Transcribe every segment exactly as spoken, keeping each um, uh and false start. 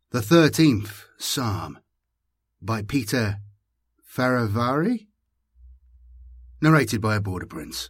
The Thirteenth Psalm by Peter Faravari, narrated by a Border Prince.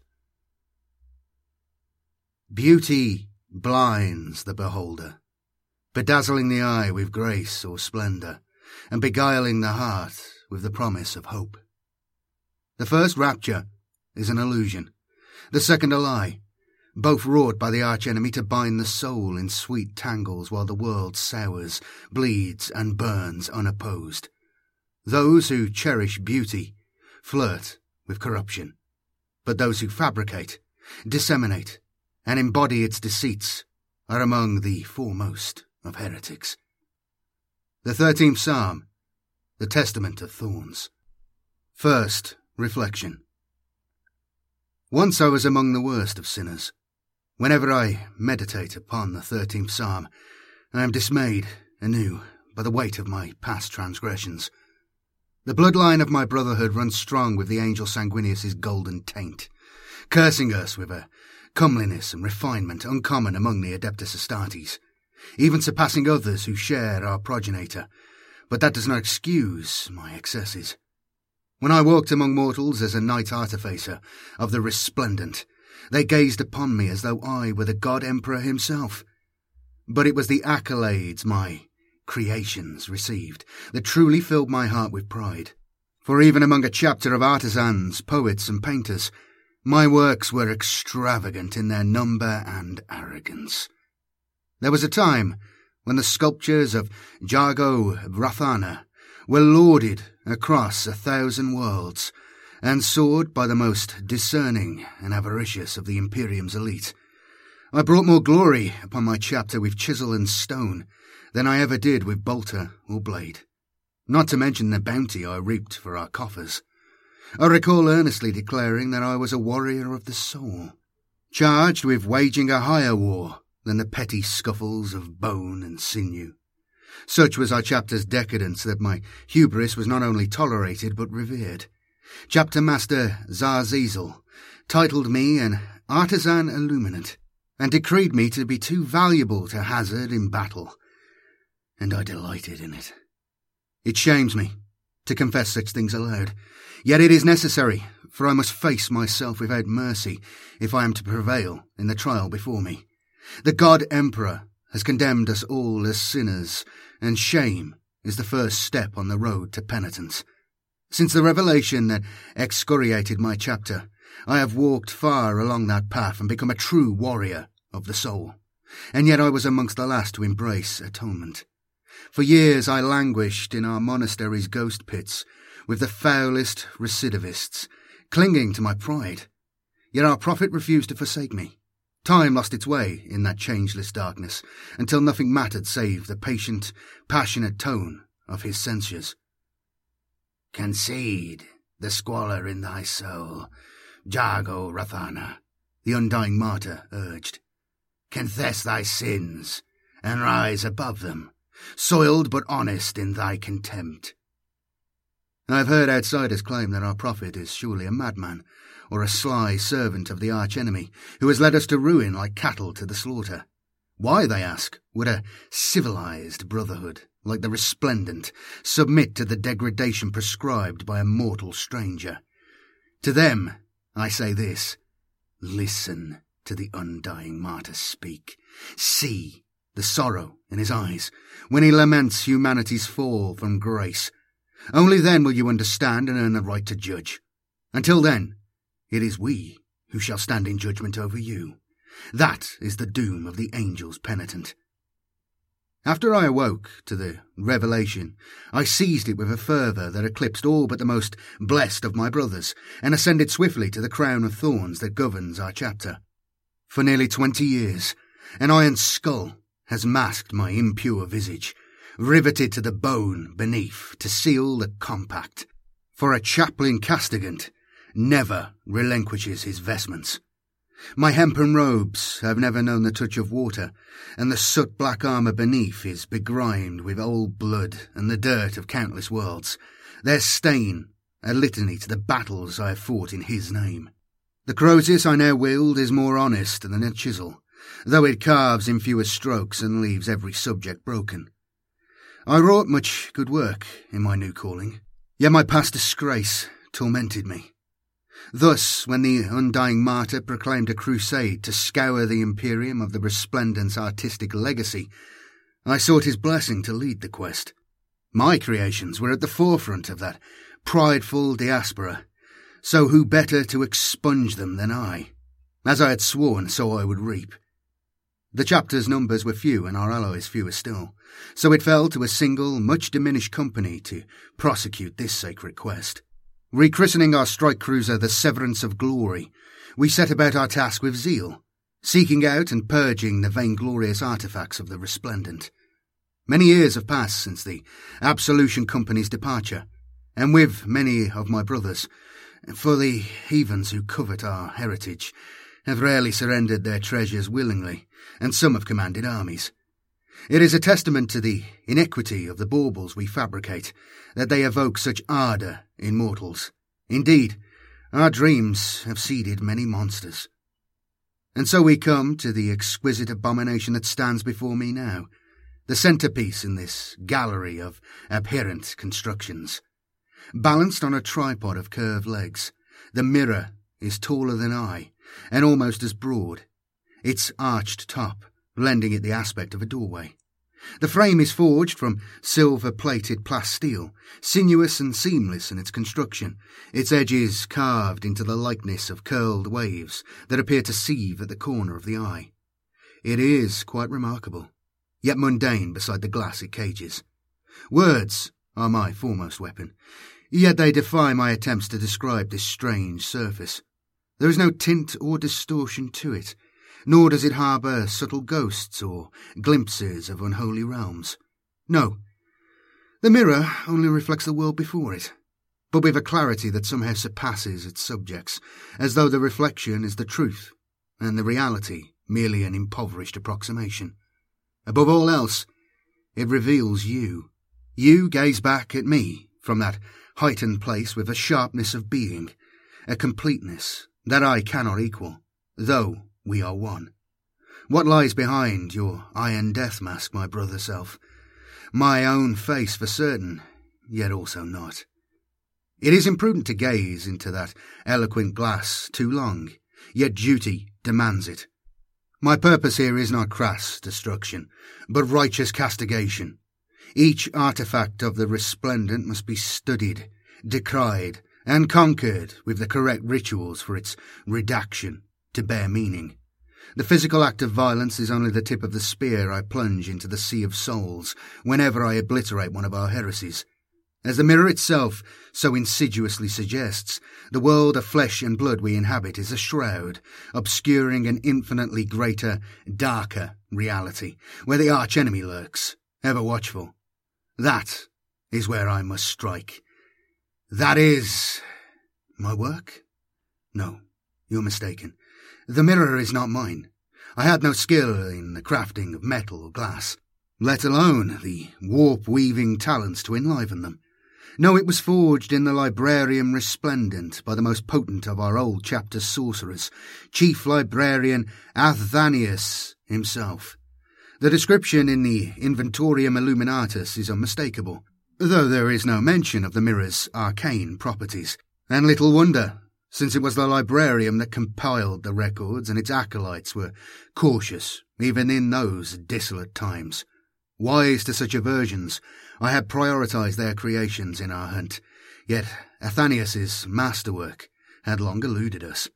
Beauty blinds the beholder, bedazzling the eye with grace or splendour, and beguiling the heart with the promise of hope. The first rapture is an illusion, the second a lie, both wrought by the archenemy to bind the soul in sweet tangles while the world sours, bleeds, and burns unopposed. Those who cherish beauty flirt with corruption, but those who fabricate, disseminate, and embody its deceits are among the foremost of heretics. The Thirteenth Psalm, the Testament of Thorns. First, reflection. Once I was among the worst of sinners. Whenever I meditate upon the Thirteenth Psalm, I am dismayed anew by the weight of my past transgressions. The bloodline of my brotherhood runs strong with the angel Sanguinius's golden taint, cursing us with a comeliness and refinement uncommon among the Adeptus Astartes, even surpassing others who share our progenitor, but that does not excuse my excesses. When I walked among mortals as a knight artificer of the resplendent, they gazed upon me as though I were the god emperor himself. But it was the accolades my creations received that truly filled my heart with pride. For even among a chapter of artisans, poets, and painters, my works were extravagant in their number and arrogance. There was a time when the sculptures of Jargo Rathana were lauded across a thousand worlds, and soared by the most discerning and avaricious of the Imperium's elite. I brought more glory upon my chapter with chisel and stone than I ever did with bolter or blade, not to mention the bounty I reaped for our coffers. I recall earnestly declaring that I was a warrior of the soul, charged with waging a higher war than the petty scuffles of bone and sinew. Such was our chapter's decadence that my hubris was not only tolerated but revered. Chapter Master Zazizel titled me an artisan illuminate, and decreed me to be too valuable to hazard in battle, and I delighted in it. It shames me to confess such things aloud, yet it is necessary, for I must face myself without mercy if I am to prevail in the trial before me. The God Emperor has condemned us all as sinners, and shame is the first step on the road to penitence. Since the revelation that excoriated my chapter, I have walked far along that path and become a true warrior of the soul, and yet I was amongst the last to embrace atonement. For years I languished in our monastery's ghost pits with the foulest recidivists, clinging to my pride. Yet our prophet refused to forsake me. Time lost its way in that changeless darkness, until nothing mattered save the patient, passionate tone of his censures. Concede the squalor in thy soul, Jargo Rathana, the undying martyr urged. Confess thy sins, and rise above them, soiled but honest in thy contempt. I have heard outsiders claim that our prophet is surely a madman, or a sly servant of the archenemy, who has led us to ruin like cattle to the slaughter. Why, they ask, would a civilized brotherhood, like the Resplendent, submit to the degradation prescribed by a mortal stranger? To them, I say this: listen to the undying martyr speak. See the sorrow in his eyes when he laments humanity's fall from grace. Only then will you understand and earn the right to judge. Until then, it is we who shall stand in judgment over you. That is the doom of the angels penitent. After I awoke to the revelation, I seized it with a fervour that eclipsed all but the most blessed of my brothers, and ascended swiftly to the crown of thorns that governs our chapter. For nearly twenty years, an iron skull has masked my impure visage, riveted to the bone beneath to seal the compact. For a chaplain castigant never relinquishes his vestments. My hempen robes have never known the touch of water, and the soot-black armour beneath is begrimed with old blood and the dirt of countless worlds, their stain a litany to the battles I have fought in his name. The Crozius I now wield is more honest than a chisel, though it carves in fewer strokes and leaves every subject broken. I wrought much good work in my new calling, yet my past disgrace tormented me. Thus, when the undying martyr proclaimed a crusade to scour the Imperium of the Resplendent's artistic legacy, I sought his blessing to lead the quest. My creations were at the forefront of that prideful diaspora, so who better to expunge them than I? As I had sworn, so I would reap. The chapter's numbers were few and our allies fewer still, so it fell to a single, much diminished company to prosecute this sacred quest. Rechristening our strike cruiser the Severance of Glory, we set about our task with zeal, seeking out and purging the vainglorious artefacts of the Resplendent. Many years have passed since the Absolution Company's departure, and with many of my brothers, for the heathens who covet our heritage have rarely surrendered their treasures willingly, and some have commanded armies. It is a testament to the inequity of the baubles we fabricate that they evoke such ardour in mortals. Indeed, our dreams have seeded many monsters. And so we come to the exquisite abomination that stands before me now, the centrepiece in this gallery of abhorrent constructions. Balanced on a tripod of curved legs, the mirror is taller than I, and almost as broad, its arched top lending it the aspect of a doorway. The frame is forged from silver-plated plasteel, sinuous and seamless in its construction, its edges carved into the likeness of curled waves that appear to seethe at the corner of the eye. It is quite remarkable, yet mundane beside the glass it cages. Words are my foremost weapon, yet they defy my attempts to describe this strange surface. There is no tint or distortion to it, nor does it harbour subtle ghosts or glimpses of unholy realms. No, the mirror only reflects the world before it, but with a clarity that somehow surpasses its subjects, as though the reflection is the truth, and the reality merely an impoverished approximation. Above all else, it reveals you. You gaze back at me from that heightened place with a sharpness of being, a completeness that I cannot equal, though we are one. What lies behind your iron death mask, my brother self? My own face for certain, yet also not. It is imprudent to gaze into that eloquent glass too long, yet duty demands it. My purpose here is not crass destruction, but righteous castigation. Each artifact of the Resplendent must be studied, decried, and conquered with the correct rituals for its redaction to bear meaning. The physical act of violence is only the tip of the spear I plunge into the sea of souls whenever I obliterate one of our heresies. As the mirror itself so insidiously suggests, the world of flesh and blood we inhabit is a shroud, obscuring an infinitely greater, darker reality, where the arch-enemy lurks, ever watchful. That is where I must strike. That is my work? No, you're mistaken. The mirror is not mine. I had no skill in the crafting of metal or glass, let alone the warp-weaving talents to enliven them. No, it was forged in the Librarium Resplendent by the most potent of our old chapter sorcerers, Chief Librarian Athanius himself. The description in the Inventorium Illuminatus is unmistakable, though there is no mention of the mirror's arcane properties, and little wonder, since it was the librarium that compiled the records and its acolytes were cautious even in those desolate times. Wise to such aversions, I had prioritized their creations in our hunt, yet Athanius's masterwork had long eluded us.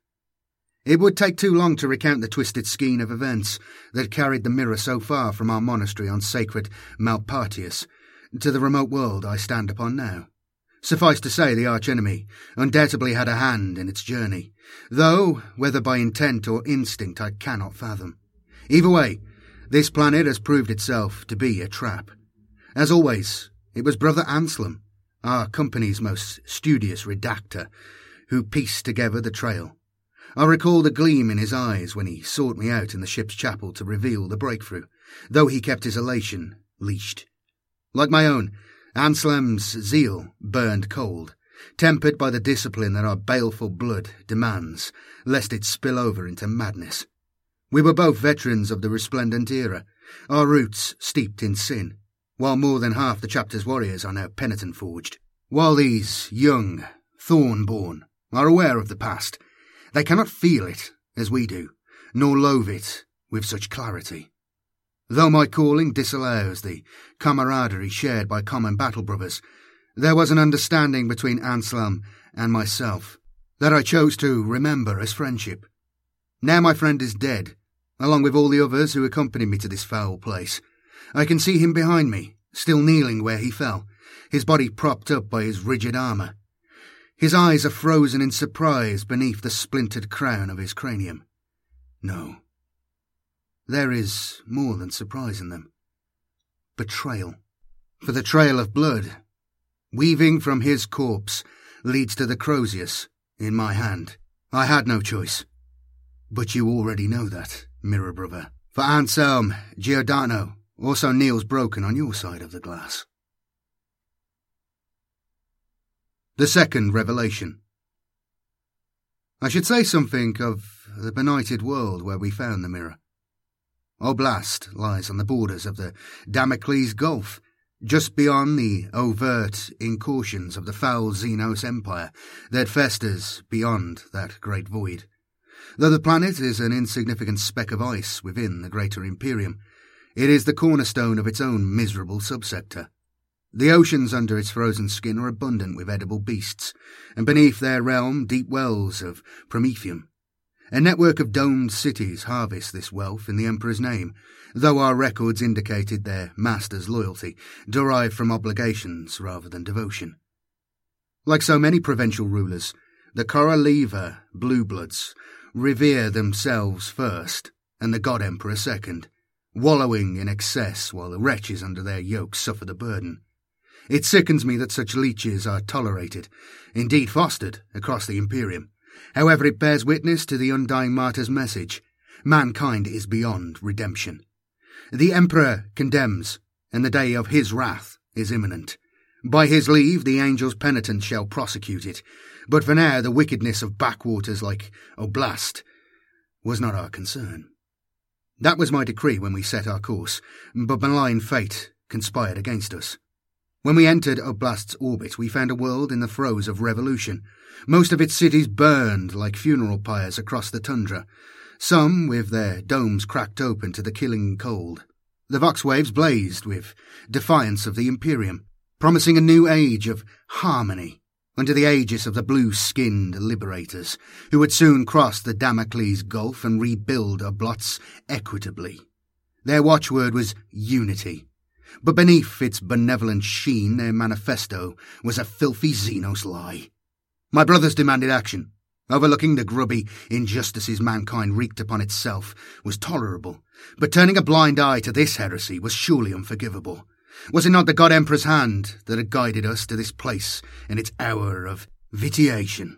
It would take too long to recount the twisted skein of events that carried the mirror so far from our monastery on sacred Malpartius to the remote world I stand upon now. Suffice to say, the arch-enemy undoubtedly had a hand in its journey, though whether by intent or instinct I cannot fathom. Either way, this planet has proved itself to be a trap. As always, it was Brother Anselm, our company's most studious redactor, who pieced together the trail. I recall the gleam in his eyes when he sought me out in the ship's chapel to reveal the breakthrough, though he kept his elation leashed. Like my own, Anselm's zeal burned cold, tempered by the discipline that our baleful blood demands, lest it spill over into madness. We were both veterans of the Resplendent era, our roots steeped in sin. while more than half the chapter's warriors are now penitent forged. While these young, thorn-born, are aware of the past, they cannot feel it as we do, nor loathe it with such clarity. Though my calling disallows the camaraderie shared by common battle brothers, there was an understanding between Anselm and myself that I chose to remember as friendship. Now my friend is dead, along with all the others who accompanied me to this foul place. I can see him behind me, still kneeling where he fell, his body propped up by his rigid armour. His eyes are frozen in surprise beneath the splintered crown of his cranium. No. There is more than surprise in them. Betrayal. For the trail of blood, weaving from his corpse, leads to the Crozius in my hand. I had no choice. But you already know that, Mirror Brother. For Anselm Giordano also kneels broken on your side of the glass. The second revelation. I should say something of the benighted world where we found the mirror. Oblast lies on the borders of the Damocles Gulf, just beyond the overt incursions of the foul Xenos Empire that festers beyond that great void. Though the planet is an insignificant speck of ice within the greater Imperium, it is the cornerstone of its own miserable subsector. The oceans under its frozen skin are abundant with edible beasts, and beneath their realm deep wells of Promethium. A network of domed cities harvest this wealth in the Emperor's name, though our records indicated their master's loyalty, derived from obligations rather than devotion. Like so many provincial rulers, the Coraliva Bluebloods revere themselves first, and the God Emperor second, wallowing in excess while the wretches under their yoke suffer the burden. It sickens me that such leeches are tolerated, indeed fostered, across the Imperium. However, it bears witness to the undying martyr's message. Mankind is beyond redemption. The Emperor condemns, and the day of his wrath is imminent. By his leave, the angels penitent shall prosecute it, but for now the wickedness of backwaters like Oblast was not our concern. That was my decree when we set our course, but malign fate conspired against us. When we entered Oblast's orbit, we found a world in the throes of revolution. Most of its cities burned like funeral pyres across the tundra, some with their domes cracked open to the killing cold. The Vox waves blazed with defiance of the Imperium, promising a new age of harmony under the aegis of the blue-skinned liberators, who would soon cross the Damocles Gulf and rebuild Oblast equitably. Their watchword was unity, but beneath its benevolent sheen their manifesto was a filthy Xenos lie. My brothers demanded action. Overlooking the grubby injustices mankind wreaked upon itself was tolerable, but turning a blind eye to this heresy was surely unforgivable. Was it not the God Emperor's hand that had guided us to this place in its hour of vitiation?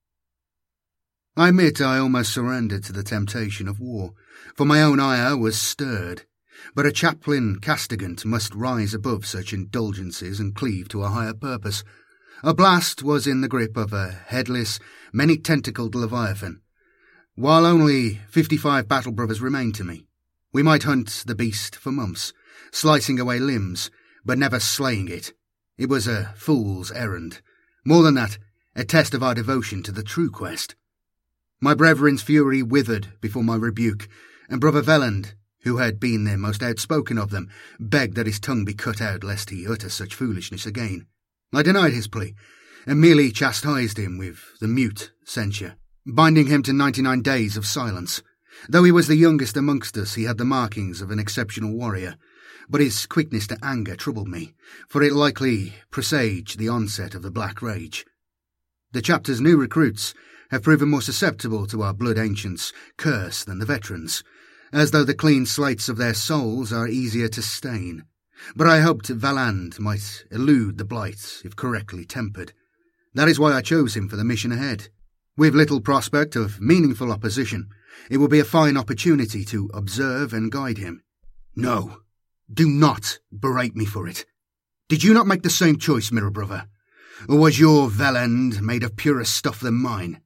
I admit I almost surrendered to the temptation of war, for my own ire was stirred. But a chaplain castigant must rise above such indulgences and cleave to a higher purpose. Oblast was in the grip of a headless, many-tentacled Leviathan. While only fifty-five battle brothers remained to me, we might hunt the beast for months, slicing away limbs, but never slaying it. It was a fool's errand. More than that, a test of our devotion to the true quest. My brethren's fury withered before my rebuke, and Brother Veland, who had been the most outspoken of them, begged that his tongue be cut out lest he utter such foolishness again. I denied his plea, and merely chastised him with the mute censure, binding him to ninety-nine days of silence. Though he was the youngest amongst us, he had the markings of an exceptional warrior, but his quickness to anger troubled me, for it likely presaged the onset of the Black Rage. The chapter's new recruits have proven more susceptible to our Blood Ancients' curse than the veterans, as though the clean slates of their souls are easier to stain. But I hoped Valand might elude the blight if correctly tempered. That is why I chose him for the mission ahead. With little prospect of meaningful opposition, it will be a fine opportunity to observe and guide him. No, do not berate me for it. Did you not make the same choice, Mirror Brother? Or was your Valand made of purer stuff than mine?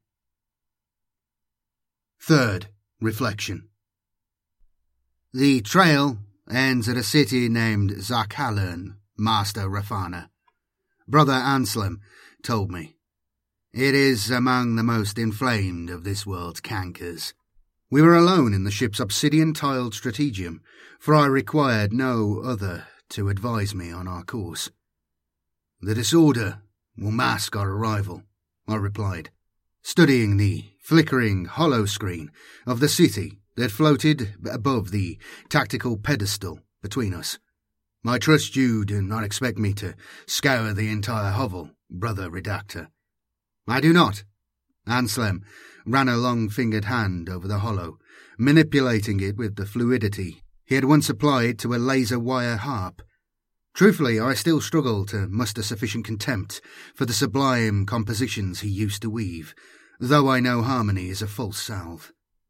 Third reflection. The trail ends at a city named Zakhalern, Master Rafana. Brother Anselm told me. It is among the most inflamed of this world's cankers. We were alone in the ship's obsidian-tiled strategium, for I required no other to advise me on our course. The disorder will mask our arrival, I replied, studying the flickering hollow screen of the city that floated above the tactical pedestal between us. I trust you do not expect me to scour the entire hovel, Brother Redactor. I do not. Anselm ran a long-fingered hand over the hollow, manipulating it with the fluidity he had once applied to a laser-wire harp. Truthfully, I still struggle to muster sufficient contempt for the sublime compositions he used to weave, though I know harmony is a false salve.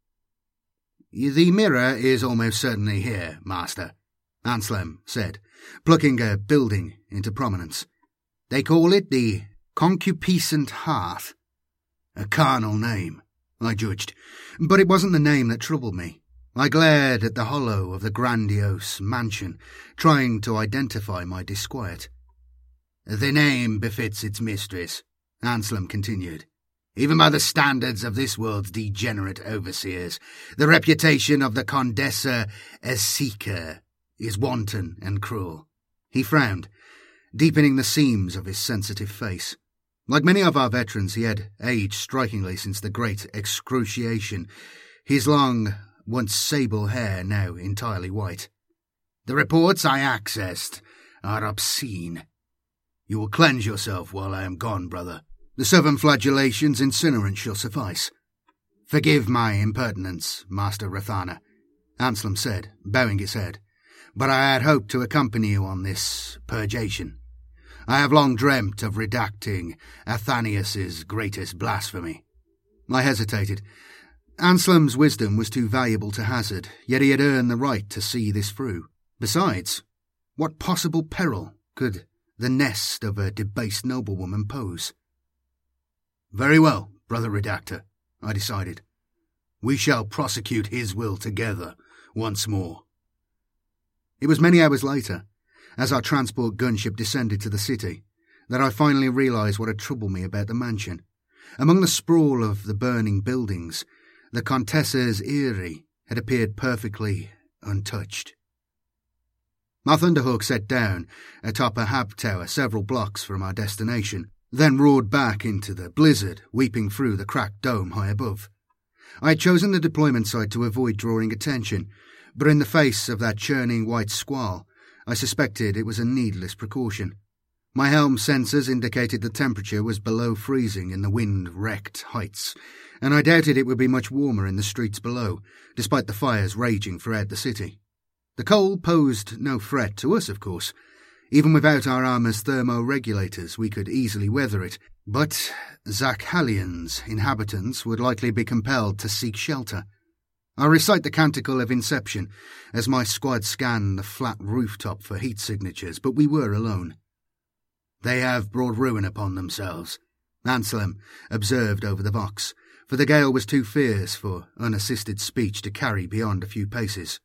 The mirror is almost certainly here, Master, Anselm said, plucking a building into prominence. They call it the Concupiscent Hearth. A carnal name, I judged, but it wasn't the name that troubled me. I glared at the hollow of the grandiose mansion, trying to identify my disquiet. The name befits its mistress, Anselm continued. Even by the standards of this world's degenerate overseers, the reputation of the Condessa Esika is wanton and cruel. He frowned, deepening the seams of his sensitive face. Like many of our veterans, he had aged strikingly since the great excruciation, his long, once sable hair now entirely white. The reports I accessed are obscene. You will cleanse yourself while I am gone, brother. The seven flagellations incinerant shall suffice. Forgive my impertinence, Master Rathana, Anselm said, bowing his head, but I had hoped to accompany you on this purgation. I have long dreamt of redacting Athanias's greatest blasphemy. I hesitated. Anselm's wisdom was too valuable to hazard, yet he had earned the right to see this through. Besides, what possible peril could the nest of a debased noblewoman pose? Very well, Brother Redactor, I decided. We shall prosecute his will together once more. It was many hours later, as our transport gunship descended to the city, that I finally realised what had troubled me about the mansion. Among the sprawl of the burning buildings, the Contessa's eyrie had appeared perfectly untouched. Our Thunderhawk set down atop a hab tower several blocks from our destination, then roared back into the blizzard, weeping through the cracked dome high above. I had chosen the deployment site to avoid drawing attention, but in the face of that churning white squall, I suspected it was a needless precaution. My helm sensors indicated the temperature was below freezing in the wind-wrecked heights, and I doubted it would be much warmer in the streets below, despite the fires raging throughout the city. The cold posed no threat to us, of course. Even without our armour's thermoregulators, we could easily weather it, but Zakhalian's inhabitants would likely be compelled to seek shelter. I recite the Canticle of Inception as my squad scanned the flat rooftop for heat signatures, but we were alone. They have brought ruin upon themselves, Anselm observed over the vox, for the gale was too fierce for unassisted speech to carry beyond a few paces.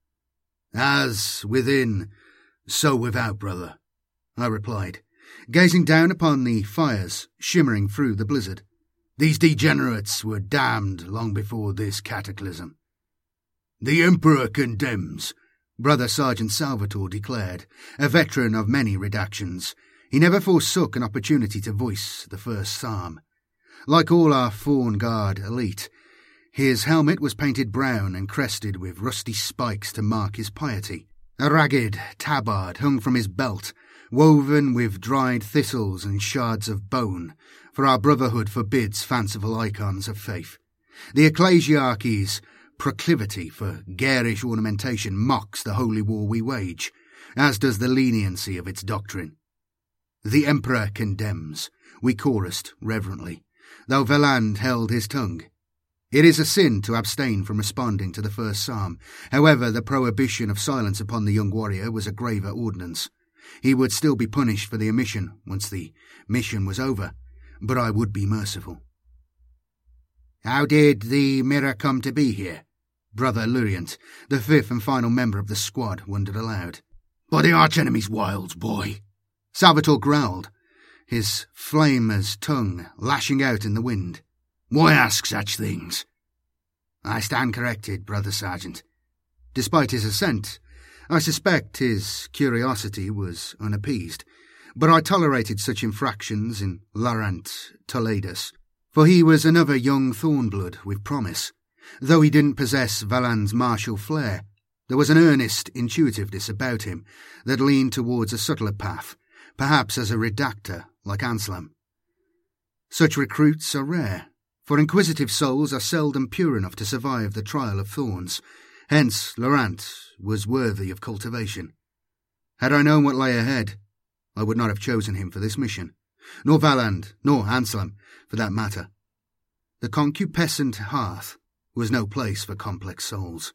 As within, so without, brother, I replied, gazing down upon the fires shimmering through the blizzard. These degenerates were damned long before this cataclysm. The Emperor condemns, Brother Sergeant Salvatore declared, a veteran of many redactions. He never forsook an opportunity to voice the first psalm. Like all our Fawn Guard elite, his helmet was painted brown and crested with rusty spikes to mark his piety. A ragged tabard hung from his belt, woven with dried thistles and shards of bone, for our brotherhood forbids fanciful icons of faith. The ecclesiarchy's proclivity for garish ornamentation mocks the holy war we wage, as does the leniency of its doctrine. The Emperor condemns, we chorused reverently, though Valand held his tongue. It is a sin to abstain from responding to the first psalm. However, the prohibition of silence upon the young warrior was a graver ordinance. He would still be punished for the omission once the mission was over, but I would be merciful. How did the mirror come to be here? Brother Luriant, the fifth and final member of the squad, wondered aloud. By the arch-enemy's wilds, boy. Salvatore growled, his flamer's tongue lashing out in the wind. Why ask such things? I stand corrected, Brother Sergeant. Despite his assent, I suspect his curiosity was unappeased, but I tolerated such infractions in Laurent Toledus, for he was another young Thornblood with promise. Though he didn't possess Valan's martial flair, there was an earnest intuitiveness about him that leaned towards a subtler path, perhaps as a redactor like Anselm. Such recruits are rare, for inquisitive souls are seldom pure enough to survive the trial of thorns. Hence, Laurent was worthy of cultivation. Had I known what lay ahead, I would not have chosen him for this mission, nor Valand, nor Anselm, for that matter. The concupiscent hearth was no place for complex souls.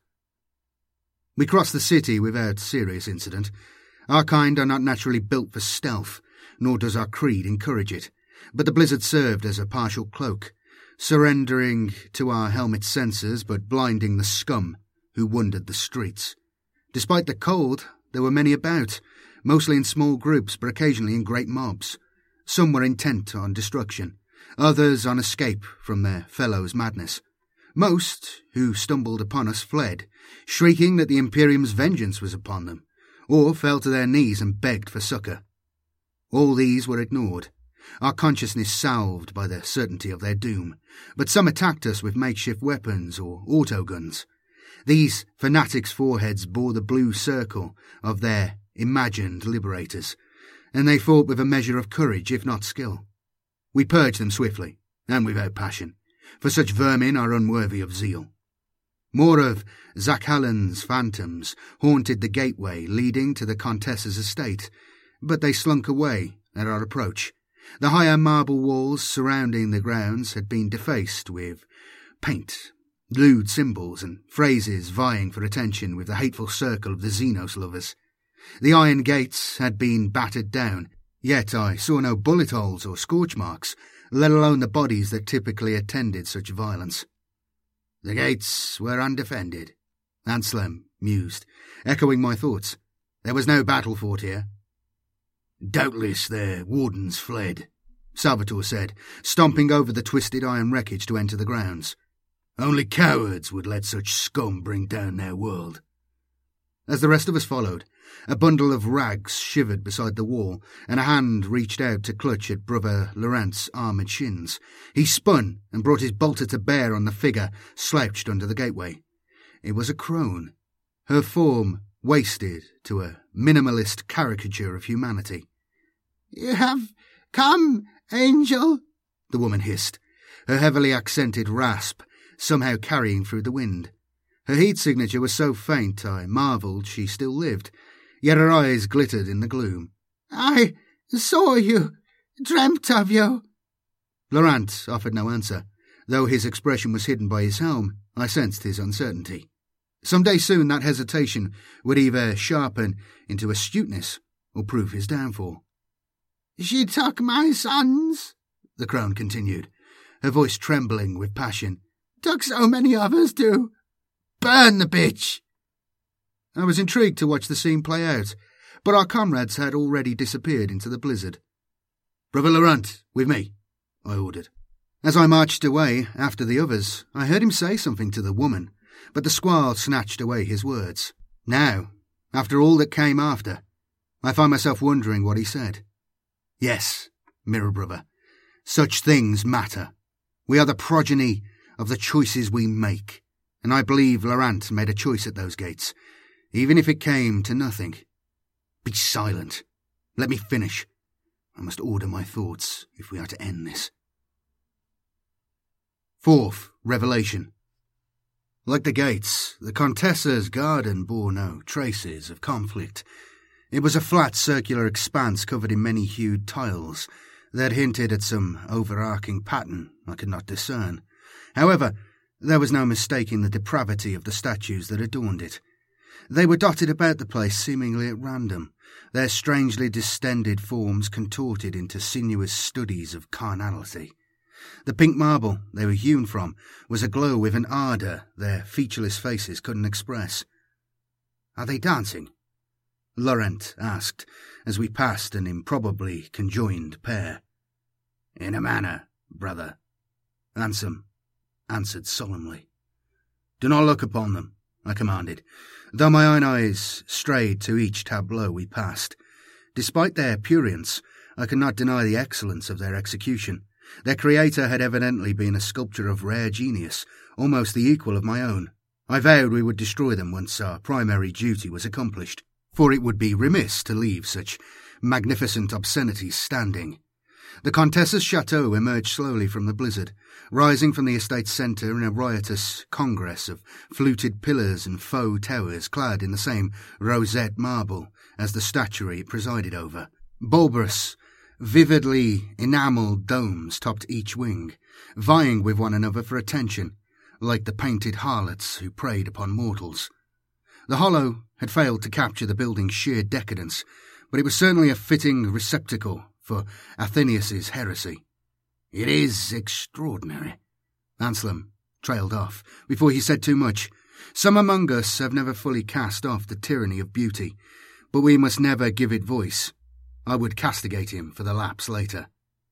We crossed the city without serious incident. Our kind are not naturally built for stealth, nor does our creed encourage it, but the blizzard served as a partial cloak, surrendering to our helmet sensors but blinding the scum who wandered the streets. Despite the cold, there were many about, mostly in small groups but occasionally in great mobs. Some were intent on destruction, others on escape from their fellows' madness. Most who stumbled upon us fled, shrieking that the Imperium's vengeance was upon them, or fell to their knees and begged for succour. All these were ignored, our consciousness salved by the certainty of their doom, but some attacked us with makeshift weapons or autoguns. These fanatics' foreheads bore the blue circle of their imagined liberators, and they fought with a measure of courage, if not skill. We purged them swiftly, and without passion, for such vermin are unworthy of zeal. More of Zakhalan's phantoms haunted the gateway leading to the Contessa's estate, but they slunk away at our approach. The higher marble walls surrounding the grounds had been defaced with paint, lewd symbols and phrases vying for attention with the hateful circle of the Xenos lovers. The iron gates had been battered down, yet I saw no bullet holes or scorch marks, let alone the bodies that typically attended such violence. The gates were undefended, Anselm mused, echoing my thoughts. There was no battle fought here. Doubtless their wardens fled, Salvatore said, stomping over the twisted iron wreckage to enter the grounds. Only cowards would let such scum bring down their world. As the rest of us followed, a bundle of rags shivered beside the wall, and a hand reached out to clutch at Brother Laurent's armoured shins. He spun and brought his bolter to bear on the figure slouched under the gateway. It was a crone, her form wasted to a minimalist caricature of humanity. "You have come, angel," the woman hissed, her heavily accented rasp somehow carrying through the wind. Her heat signature was so faint I marvelled she still lived, yet her eyes glittered in the gloom. "I saw you, dreamt of you." Laurent offered no answer. Though his expression was hidden by his helm, I sensed his uncertainty. Some day soon that hesitation would either sharpen into astuteness or prove his downfall. "She took my sons," the crone continued, her voice trembling with passion. "Took so many others too. Burn the bitch!" I was intrigued to watch the scene play out, but our comrades had already disappeared into the blizzard. "Brother Laurent, with me," I ordered. As I marched away after the others, I heard him say something to the woman, but the squire snatched away his words. Now, after all that came after, I find myself wondering what he said. Yes, Mirror Brother, such things matter. We are the progeny of the choices we make, and I believe Laurent made a choice at those gates, even if it came to nothing. Be silent. Let me finish. I must order my thoughts if we are to end this. Fourth revelation. Like the gates, the Contessa's garden bore no traces of conflict. It was a flat circular expanse covered in many-hued tiles that hinted at some overarching pattern I could not discern. However, there was no mistaking the depravity of the statues that adorned it. They were dotted about the place seemingly at random, their strangely distended forms contorted into sinuous studies of carnality. The pink marble they were hewn from was aglow with an ardour their featureless faces couldn't express. "Are they dancing?" Laurent asked, as we passed an improbably conjoined pair. "In a manner, brother," Ansem answered solemnly. "Do not look upon them," I commanded, though my own eyes strayed to each tableau we passed. Despite their prurience, I could not deny the excellence of their execution. Their creator had evidently been a sculptor of rare genius, almost the equal of my own. I vowed we would destroy them once our primary duty was accomplished, for it would be remiss to leave such magnificent obscenities standing. The Contessa's chateau emerged slowly from the blizzard, rising from the estate's centre in a riotous congress of fluted pillars and faux towers clad in the same rosette marble as the statuary it presided over. Bulbous, vividly enamelled domes topped each wing, vying with one another for attention, like the painted harlots who preyed upon mortals. The hollow had failed to capture the building's sheer decadence, but it was certainly a fitting receptacle for Athenaeus's heresy. "It is extraordinary." Anselm trailed off before he said too much. "Some among us have never fully cast off the tyranny of beauty, but we must never give it voice. I would castigate him for the lapse later."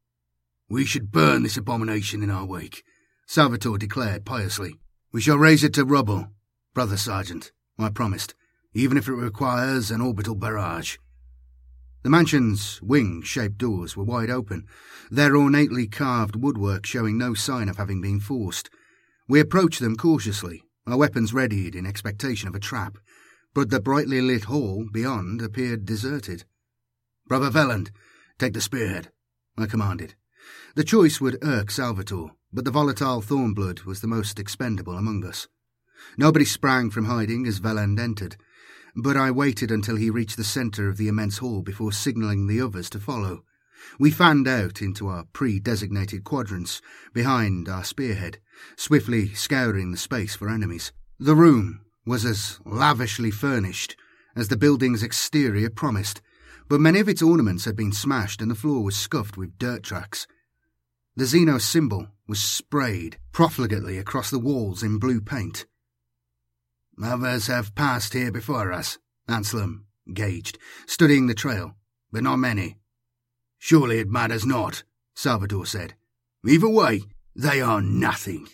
"We should burn this abomination in our wake," Salvatore declared piously. "We shall raise it to rubble, Brother Sergeant," I promised, "even if it requires an orbital barrage." The mansion's wing-shaped doors were wide open, their ornately carved woodwork showing no sign of having been forced. We approached them cautiously, our weapons readied in expectation of a trap, but the brightly lit hall beyond appeared deserted. "Brother Veland, take the spearhead," I commanded. The choice would irk Salvatore, but the volatile Thornblood was the most expendable among us. Nobody sprang from hiding as Veland entered, but I waited until he reached the centre of the immense hall before signalling the others to follow. We fanned out into our pre-designated quadrants behind our spearhead, swiftly scouring the space for enemies. The room was as lavishly furnished as the building's exterior promised, but many of its ornaments had been smashed and the floor was scuffed with dirt tracks. The Xeno symbol was sprayed profligately across the walls in blue paint. "Others have passed here before us," Anselm gauged, studying the trail, "but not many." "Surely it matters not," Salvatore said. "Either way, they are nothing."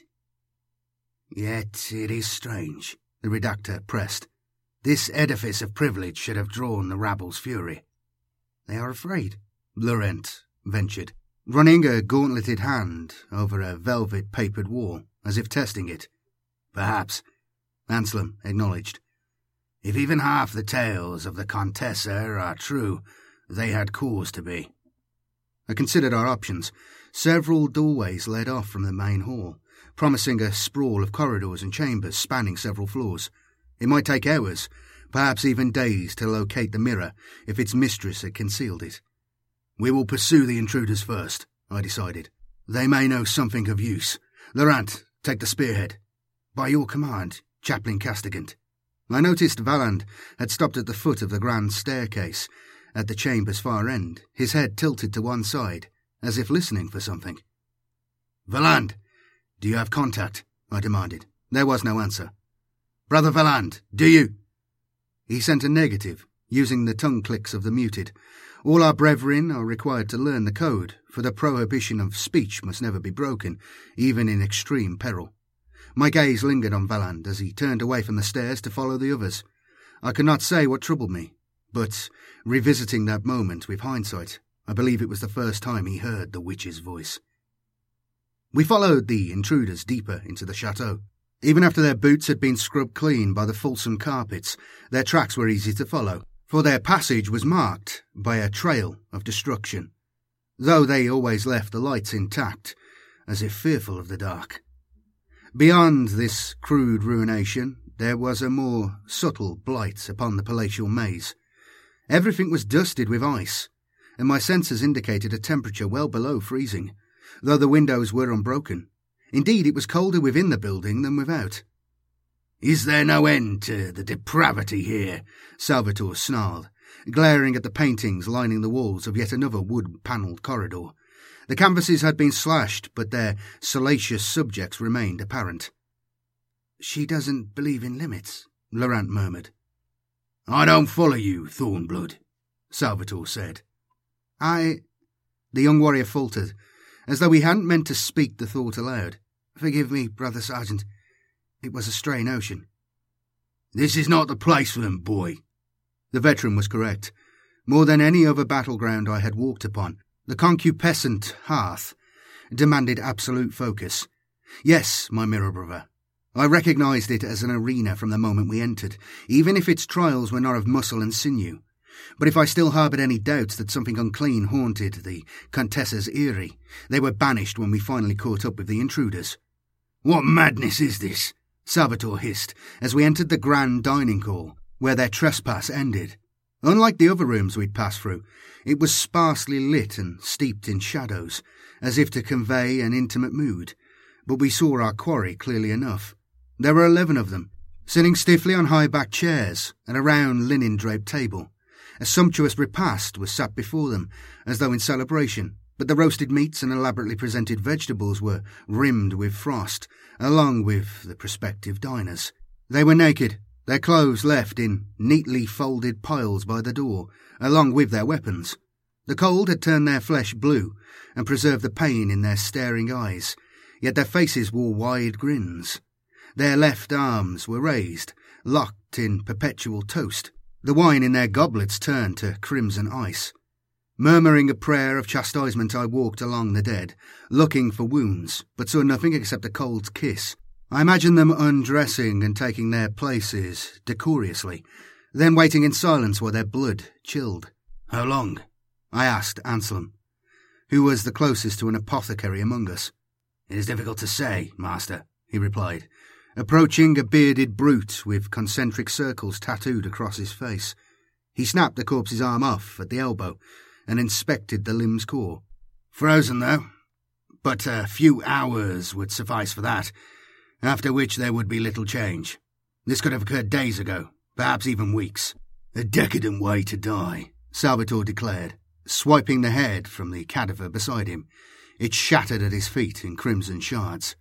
"Yet it is strange," the redactor pressed. "This edifice of privilege should have drawn the rabble's fury." "They are afraid," Laurent ventured, running a gauntleted hand over a velvet-papered wall, as if testing it. "Perhaps," Anselm acknowledged. "If even half the tales of the Contessa are true, they had cause to be." I considered our options. Several doorways led off from the main hall, promising a sprawl of corridors and chambers spanning several floors. It might take hours, perhaps even days, to locate the mirror if its mistress had concealed it. "We will pursue the intruders first," I decided. "They may know something of use. Laurent, take the spearhead." "By your command, Chaplain Castigant." I noticed Valand had stopped at the foot of the grand staircase at the chamber's far end, his head tilted to one side, as if listening for something. "Valand, do you have contact?" I demanded. There was no answer. "Brother Valand, do you?" He sent a negative, using the tongue clicks of the muted. All our brethren are required to learn the code, for the prohibition of speech must never be broken, even in extreme peril. My gaze lingered on Valand as he turned away from the stairs to follow the others. I could not say what troubled me, but, revisiting that moment with hindsight, I believe it was the first time he heard the witch's voice. We followed the intruders deeper into the chateau. Even after their boots had been scrubbed clean by the fulsome carpets, their tracks were easy to follow, for their passage was marked by a trail of destruction, though they always left the lights intact, as if fearful of the dark. Beyond this crude ruination, there was a more subtle blight upon the palatial maze. Everything was dusted with ice, and my sensors indicated a temperature well below freezing, though the windows were unbroken. Indeed, it was colder within the building than without. "Is there no end to the depravity here?" Salvatore snarled, glaring at the paintings lining the walls of yet another wood-panelled corridor. The canvases had been slashed, but their salacious subjects remained apparent. "She doesn't believe in limits," Laurent murmured. "I don't follow you, Thornblood," Salvatore said. I... The young warrior faltered, as though he hadn't meant to speak the thought aloud. "Forgive me, Brother Sergeant. It was a stray notion." "This is not the place for them, boy." The veteran was correct. More than any other battleground I had walked upon, the concupiscent hearth demanded absolute focus. Yes, my mirror brother. I recognised it as an arena from the moment we entered, even if its trials were not of muscle and sinew. But if I still harboured any doubts that something unclean haunted the Contessa's eyrie, they were banished when we finally caught up with the intruders. "What madness is this?" Salvatore hissed as we entered the grand dining hall, where their trespass ended. Unlike the other rooms we'd passed through, it was sparsely lit and steeped in shadows, as if to convey an intimate mood, but we saw our quarry clearly enough. There were eleven of them, sitting stiffly on high-backed chairs at a round linen-draped table. A sumptuous repast was sat before them, as though in celebration, but the roasted meats and elaborately presented vegetables were rimmed with frost, along with the prospective diners. They were naked, their clothes left in neatly folded piles by the door, along with their weapons. The cold had turned their flesh blue and preserved the pain in their staring eyes, yet their faces wore wide grins. Their left arms were raised, locked in perpetual toast. The wine in their goblets turned to crimson ice. Murmuring a prayer of chastisement, I walked along the dead, looking for wounds, but saw nothing except a cold kiss. I imagined them undressing and taking their places decorously, then waiting in silence while their blood chilled. "How long?" I asked Anselm, who was the closest to an apothecary among us. "It is difficult to say, master," he replied, approaching a bearded brute with concentric circles tattooed across his face. He snapped the corpse's arm off at the elbow and inspected the limb's core. "Frozen, though, but a few hours would suffice for that, after which there would be little change. This could have occurred days ago, perhaps even weeks." "A decadent way to die," Salvatore declared, swiping the head from the cadaver beside him. It shattered at his feet in crimson shards.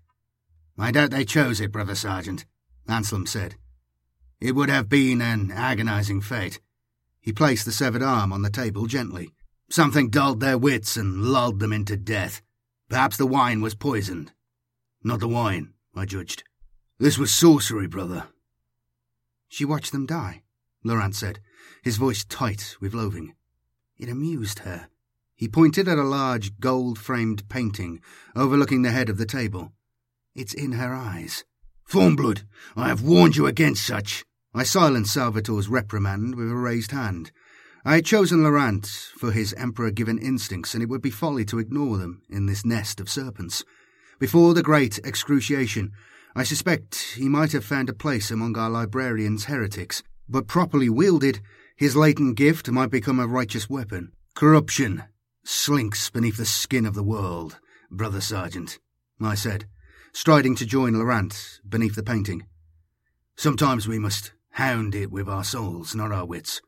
"I doubt they chose it, Brother Sergeant," Anselm said. "It would have been an agonizing fate." He placed the severed arm on the table gently. "Something dulled their wits and lulled them into death. Perhaps the wine was poisoned." "Not the wine," I judged. "This was sorcery, brother." "She watched them die," Laurent said, his voice tight with loathing. "It amused her." He pointed at a large gold-framed painting overlooking the head of the table. "It's in her eyes." "Thornblood, I have warned you against such." I silenced Salvatore's reprimand with a raised hand. I had chosen Laurent for his emperor-given instincts, and it would be folly to ignore them in this nest of serpents. Before the great excruciation, I suspect he might have found a place among our librarian's heretics, but properly wielded, his latent gift might become a righteous weapon. "Corruption slinks beneath the skin of the world, Brother Sergeant," I said, striding to join Laurent beneath the painting. "Sometimes we must hound it with our souls, not our wits."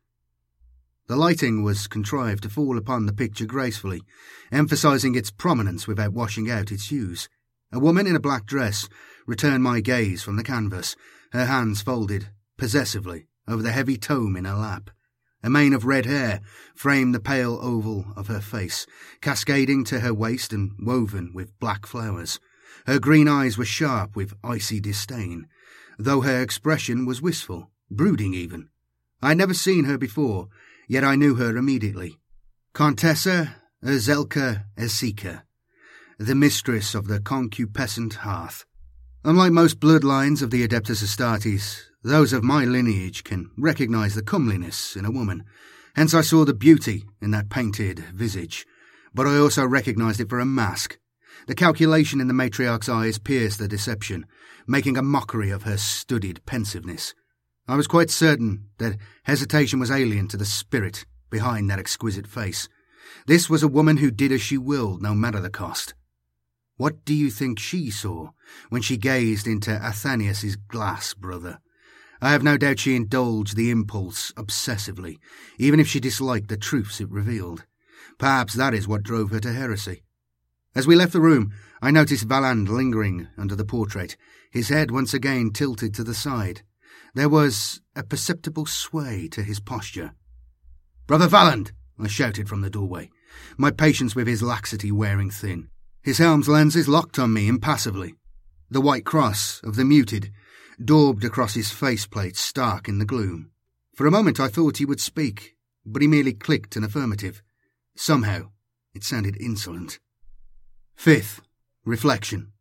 The lighting was contrived to fall upon the picture gracefully, emphasizing its prominence without washing out its hues. A woman in a black dress returned my gaze from the canvas, her hands folded possessively over the heavy tome in her lap. A mane of red hair framed the pale oval of her face, cascading to her waist and woven with black flowers. Her green eyes were sharp with icy disdain, though her expression was wistful, brooding even. I had never seen her before, yet I knew her immediately. Contessa Urzelka Esika, the mistress of the concupiscent hearth. Unlike most bloodlines of the Adeptus Astartes, those of my lineage can recognize the comeliness in a woman. Hence I saw the beauty in that painted visage, but I also recognized it for a mask. The calculation in the matriarch's eyes pierced the deception, making a mockery of her studied pensiveness. I was quite certain that hesitation was alien to the spirit behind that exquisite face. This was a woman who did as she willed, no matter the cost. What do you think she saw when she gazed into Athanias's glass, brother? I have no doubt she indulged the impulse obsessively, even if she disliked the truths it revealed. Perhaps that is what drove her to heresy. As we left the room, I noticed Valand lingering under the portrait, his head once again tilted to the side. There was a perceptible sway to his posture. "Brother Valand!" I shouted from the doorway, my patience with his laxity wearing thin. His helm's lenses locked on me impassively. The white cross of the muted daubed across his faceplate stark in the gloom. For a moment I thought he would speak, but he merely clicked an affirmative. Somehow, it sounded insolent. Fifth, reflection.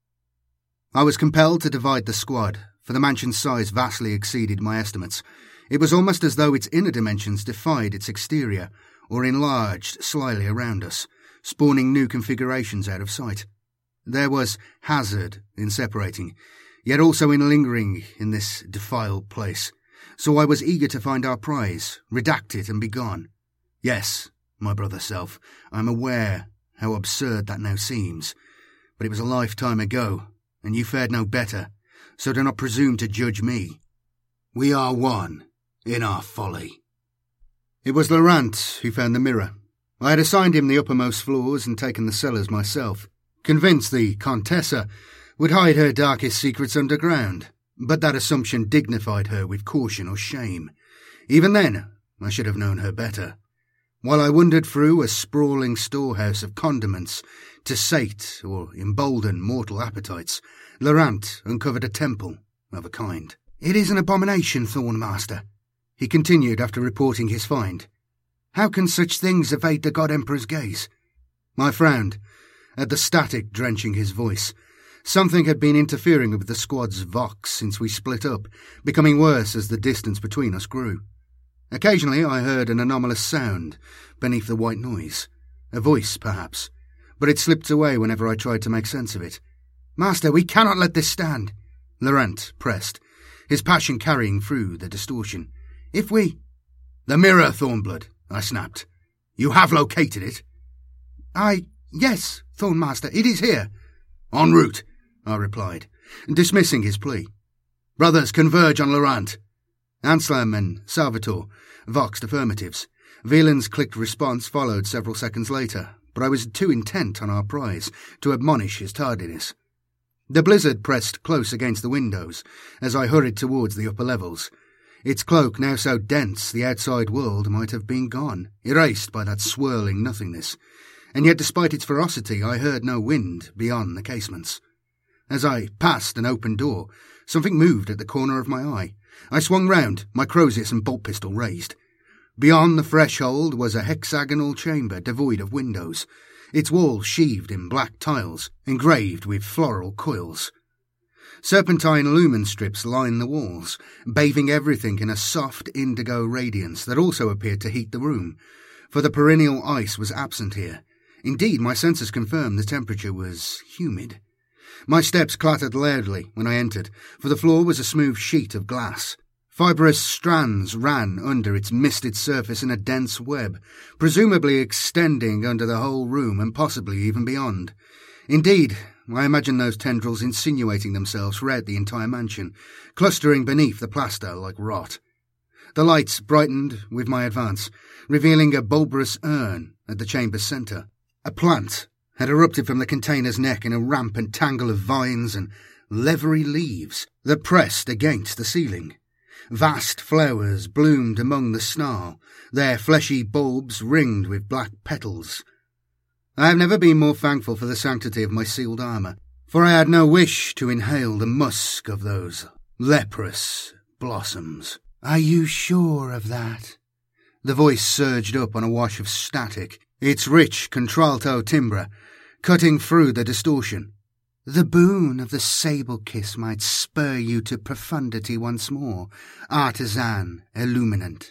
I was compelled to divide the squad, for the mansion's size vastly exceeded my estimates. It was almost as though its inner dimensions defied its exterior, or enlarged slyly around us, spawning new configurations out of sight. There was hazard in separating, yet also in lingering in this defiled place. So I was eager to find our prize, redact it and be gone. Yes, my brother self, I am aware how absurd that now seems, but it was a lifetime ago, and you fared no better, so do not presume to judge me. We are one in our folly. It was Laurent who found the mirror. I had assigned him the uppermost floors and taken the cellars myself, convinced the Contessa would hide her darkest secrets underground, but that assumption dignified her with caution or shame. Even then, I should have known her better. While I wandered through a sprawling storehouse of condiments to sate or embolden mortal appetites, Laurent uncovered a temple of a kind. "It is an abomination, Thornmaster," he continued after reporting his find. "How can such things evade the God Emperor's gaze?" I frowned at the static drenching his voice. Something had been interfering with the squad's vox since we split up, becoming worse as the distance between us grew. Occasionally I heard an anomalous sound beneath the white noise. A voice, perhaps, but it slipped away whenever I tried to make sense of it. "Master, we cannot let this stand," Laurent pressed, his passion carrying through the distortion. "If we—" "The mirror, Thornblood," I snapped. "You have located it?" I... yes, Thornmaster, it is here." "En route," I replied, dismissing his plea. "Brothers, converge on Laurent." Anselm and Salvatore voxed affirmatives. Wieland's clicked response followed several seconds later, but I was too intent on our prize to admonish his tardiness. The blizzard pressed close against the windows as I hurried towards the upper levels. Its cloak now so dense the outside world might have been gone, erased by that swirling nothingness. And yet despite its ferocity I heard no wind beyond the casements. As I passed an open door, something moved at the corner of my eye. I swung round, my Crozius and bolt pistol raised. Beyond the threshold was a hexagonal chamber devoid of windows, its walls sheathed in black tiles, engraved with floral coils. Serpentine lumen strips lined the walls, bathing everything in a soft indigo radiance that also appeared to heat the room, for the perennial ice was absent here. Indeed, my senses confirmed the temperature was humid. My steps clattered loudly when I entered, for the floor was a smooth sheet of glass. Fibrous strands ran under its misted surface in a dense web, presumably extending under the whole room and possibly even beyond. Indeed, I imagined those tendrils insinuating themselves throughout the entire mansion, clustering beneath the plaster like rot. The lights brightened with my advance, revealing a bulbous urn at the chamber's centre. A plant had erupted from the container's neck in a rampant tangle of vines and leathery leaves that pressed against the ceiling. Vast flowers bloomed among the snarl, their fleshy bulbs ringed with black petals. I have never been more thankful for the sanctity of my sealed armour, for I had no wish to inhale the musk of those leprous blossoms. "Are you sure of that?" The voice surged up on a wash of static, its rich contralto timbre cutting through the distortion. "The boon of the sable kiss might spur you to profundity once more, artisan illuminant."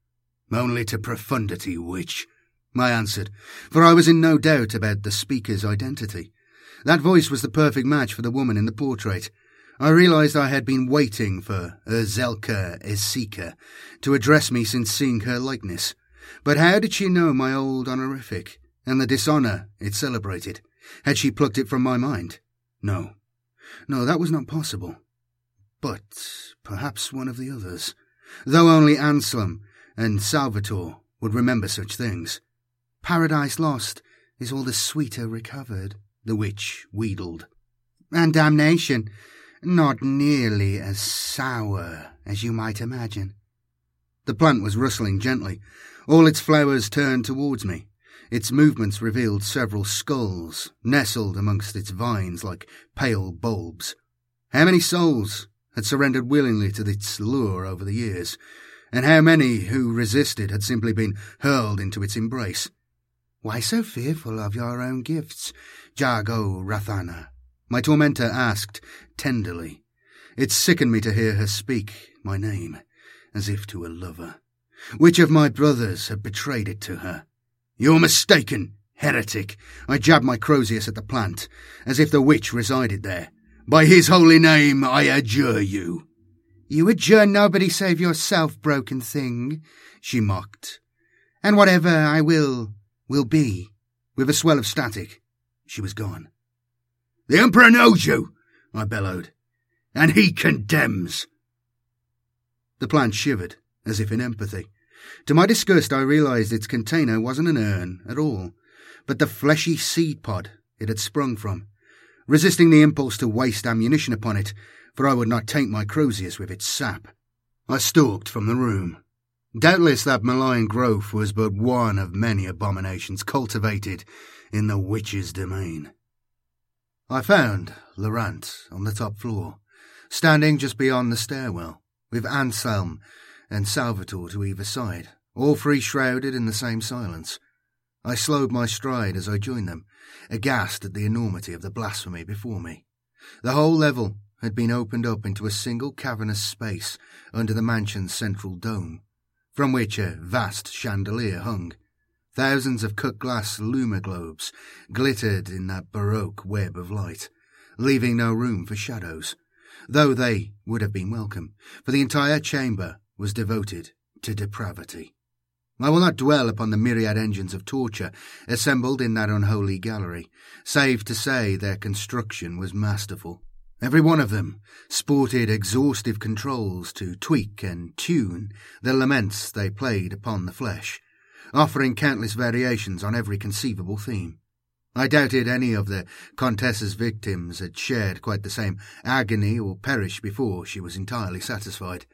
"Only to profundity, witch," I answered, for I was in no doubt about the speaker's identity. That voice was the perfect match for the woman in the portrait. I realized I had been waiting for Urzelka Esika to address me since seeing her likeness. But how did she know my old honorific, and the dishonour it celebrated? Had she plucked it from my mind? No. No, that was not possible. But perhaps one of the others, though only Anselm and Salvatore would remember such things. Paradise Lost is all the sweeter recovered, the witch wheedled. And damnation, not nearly as sour as you might imagine. The plant was rustling gently. All its flowers turned towards me. Its movements revealed several skulls, nestled amongst its vines like pale bulbs. How many souls had surrendered willingly to its lure over the years, and how many who resisted had simply been hurled into its embrace? "Why so fearful of your own gifts, Jargo Rathana?" my tormentor asked tenderly. It sickened me to hear her speak my name, as if to a lover. Which of my brothers had betrayed it to her? "You're mistaken, heretic." I jabbed my Crozius at the plant, as if the witch resided there. "By his holy name, I adjure you." "You adjure nobody save yourself, broken thing," she mocked. "And whatever I will, will be." With a swell of static, she was gone. "The Emperor knows you," I bellowed, "and he condemns." The plant shivered, as if in empathy. To my disgust, I realised its container wasn't an urn at all, but the fleshy seed pod it had sprung from. Resisting the impulse to waste ammunition upon it, for I would not taint my Crozius with its sap, I stalked from the room. Doubtless that malign growth was but one of many abominations cultivated in the witch's domain. I found Laurent on the top floor, standing just beyond the stairwell, with Anselm and Salvatore to either side, all three shrouded in the same silence. I slowed my stride as I joined them, aghast at the enormity of the blasphemy before me. The whole level had been opened up into a single cavernous space under the mansion's central dome, from which a vast chandelier hung. Thousands of cut-glass lumiglobes glittered in that baroque web of light, leaving no room for shadows, though they would have been welcome, for the entire chamber was devoted to depravity. I will not dwell upon the myriad engines of torture assembled in that unholy gallery, save to say their construction was masterful. Every one of them sported exhaustive controls to tweak and tune the laments they played upon the flesh, offering countless variations on every conceivable theme. I doubted any of the Contessa's victims had shared quite the same agony or perished before she was entirely satisfied.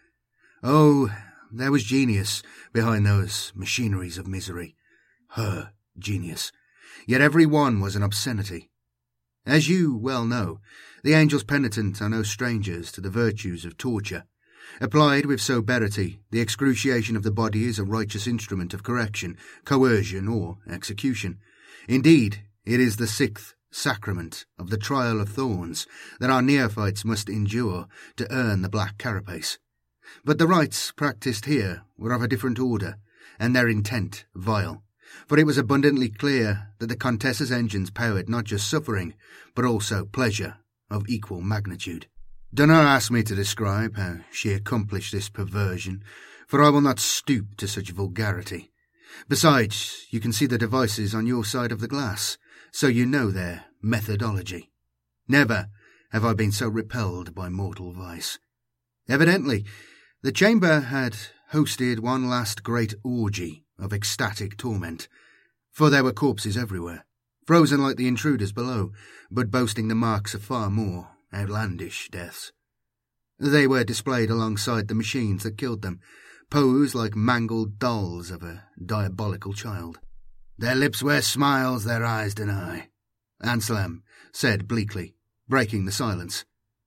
Oh, there was genius behind those machineries of misery. Her genius. Yet every one was an obscenity. As you well know, the angels penitent are no strangers to the virtues of torture. Applied with soberity, the excruciation of the body is a righteous instrument of correction, coercion, or execution. Indeed, it is the sixth sacrament of the trial of thorns that our neophytes must endure to earn the black carapace. But the rites practised here were of a different order, and their intent vile, for it was abundantly clear that the Contessa's engines powered not just suffering, but also pleasure of equal magnitude. Do not ask me to describe how she accomplished this perversion, for I will not stoop to such vulgarity. Besides, you can see the devices on your side of the glass, so you know their methodology. Never have I been so repelled by mortal vice. Evidently, the chamber had hosted one last great orgy of ecstatic torment, for there were corpses everywhere, frozen like the intruders below, but boasting the marks of far more outlandish deaths. They were displayed alongside the machines that killed them, posed like mangled dolls of a diabolical child. "Their lips wear smiles, their eyes deny," Anselm said bleakly, breaking the silence.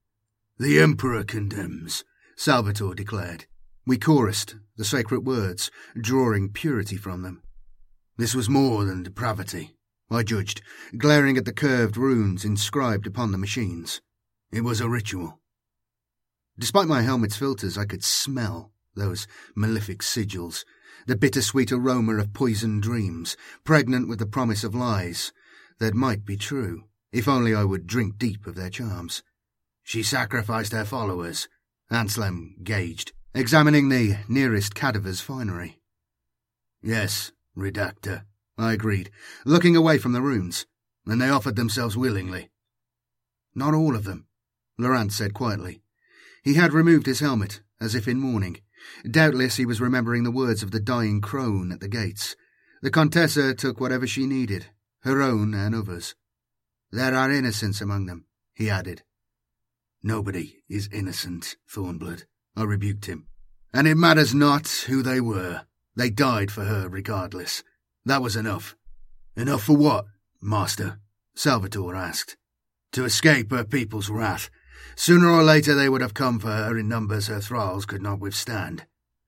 "The Emperor condemns," Salvatore declared. We chorused the sacred words, drawing purity from them. This was more than depravity, I judged, glaring at the curved runes inscribed upon the machines. It was a ritual. Despite my helmet's filters, I could smell those malefic sigils, the bittersweet aroma of poisoned dreams, pregnant with the promise of lies that might be true, if only I would drink deep of their charms. "She sacrificed her followers," Anselm gauged, examining the nearest cadaver's finery. "Yes, Redactor," I agreed, looking away from the runes, "and they offered themselves willingly." "Not all of them," Laurent said quietly. He had removed his helmet, as if in mourning. Doubtless he was remembering the words of the dying crone at the gates. The Contessa took whatever she needed, her own and others. There are innocents among them, he added. Nobody is innocent, Thornblood, I rebuked him. And it matters not who they were. They died for her regardless. That was enough. Enough for what, master? Salvatore asked. To escape her people's wrath. Sooner or later they would have come for her in numbers her thralls could not withstand.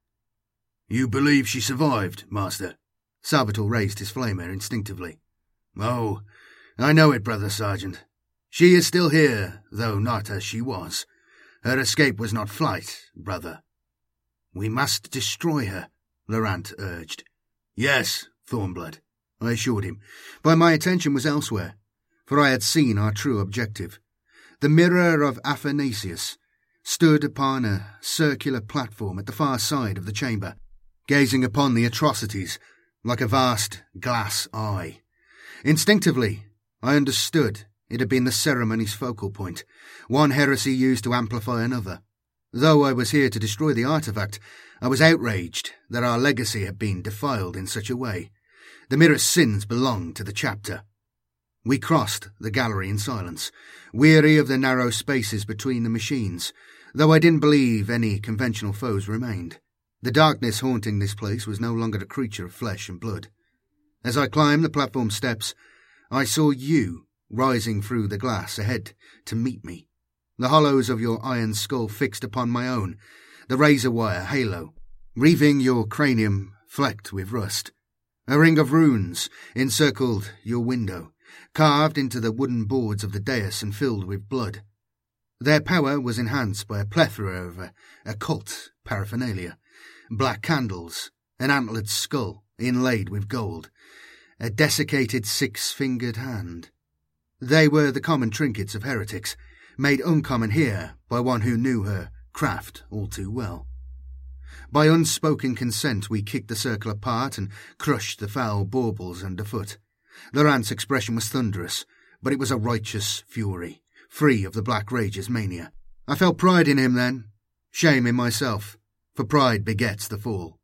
You believe she survived, master? Salvatore raised his flamer instinctively. Oh, I know it, brother sergeant. She is still here, though not as she was. Her escape was not flight, brother. We must destroy her, Laurent urged. Yes, Thornblood, I assured him, but my attention was elsewhere, for I had seen our true objective. The mirror of Athanasius stood upon a circular platform at the far side of the chamber, gazing upon the atrocities like a vast glass eye. Instinctively, I understood it had been the ceremony's focal point, one heresy used to amplify another. Though I was here to destroy the artifact, I was outraged that our legacy had been defiled in such a way. The mirror's sins belonged to the chapter. We crossed the gallery in silence, weary of the narrow spaces between the machines, though I didn't believe any conventional foes remained. The darkness haunting this place was no longer a creature of flesh and blood. As I climbed the platform steps, I saw you rising through the glass ahead to meet me, the hollows of your iron skull fixed upon my own, the razor-wire halo, wreathing your cranium flecked with rust. A ring of runes encircled your window, carved into the wooden boards of the dais and filled with blood. Their power was enhanced by a plethora of uh, occult paraphernalia, black candles, an antlered skull inlaid with gold, a desiccated six-fingered hand. They were the common trinkets of heretics, made uncommon here by one who knew her craft all too well. By unspoken consent we kicked the circle apart and crushed the foul baubles underfoot. Laurent's expression was thunderous, but it was a righteous fury, free of the Black Rage's mania. I felt pride in him then, shame in myself, for pride begets the fall.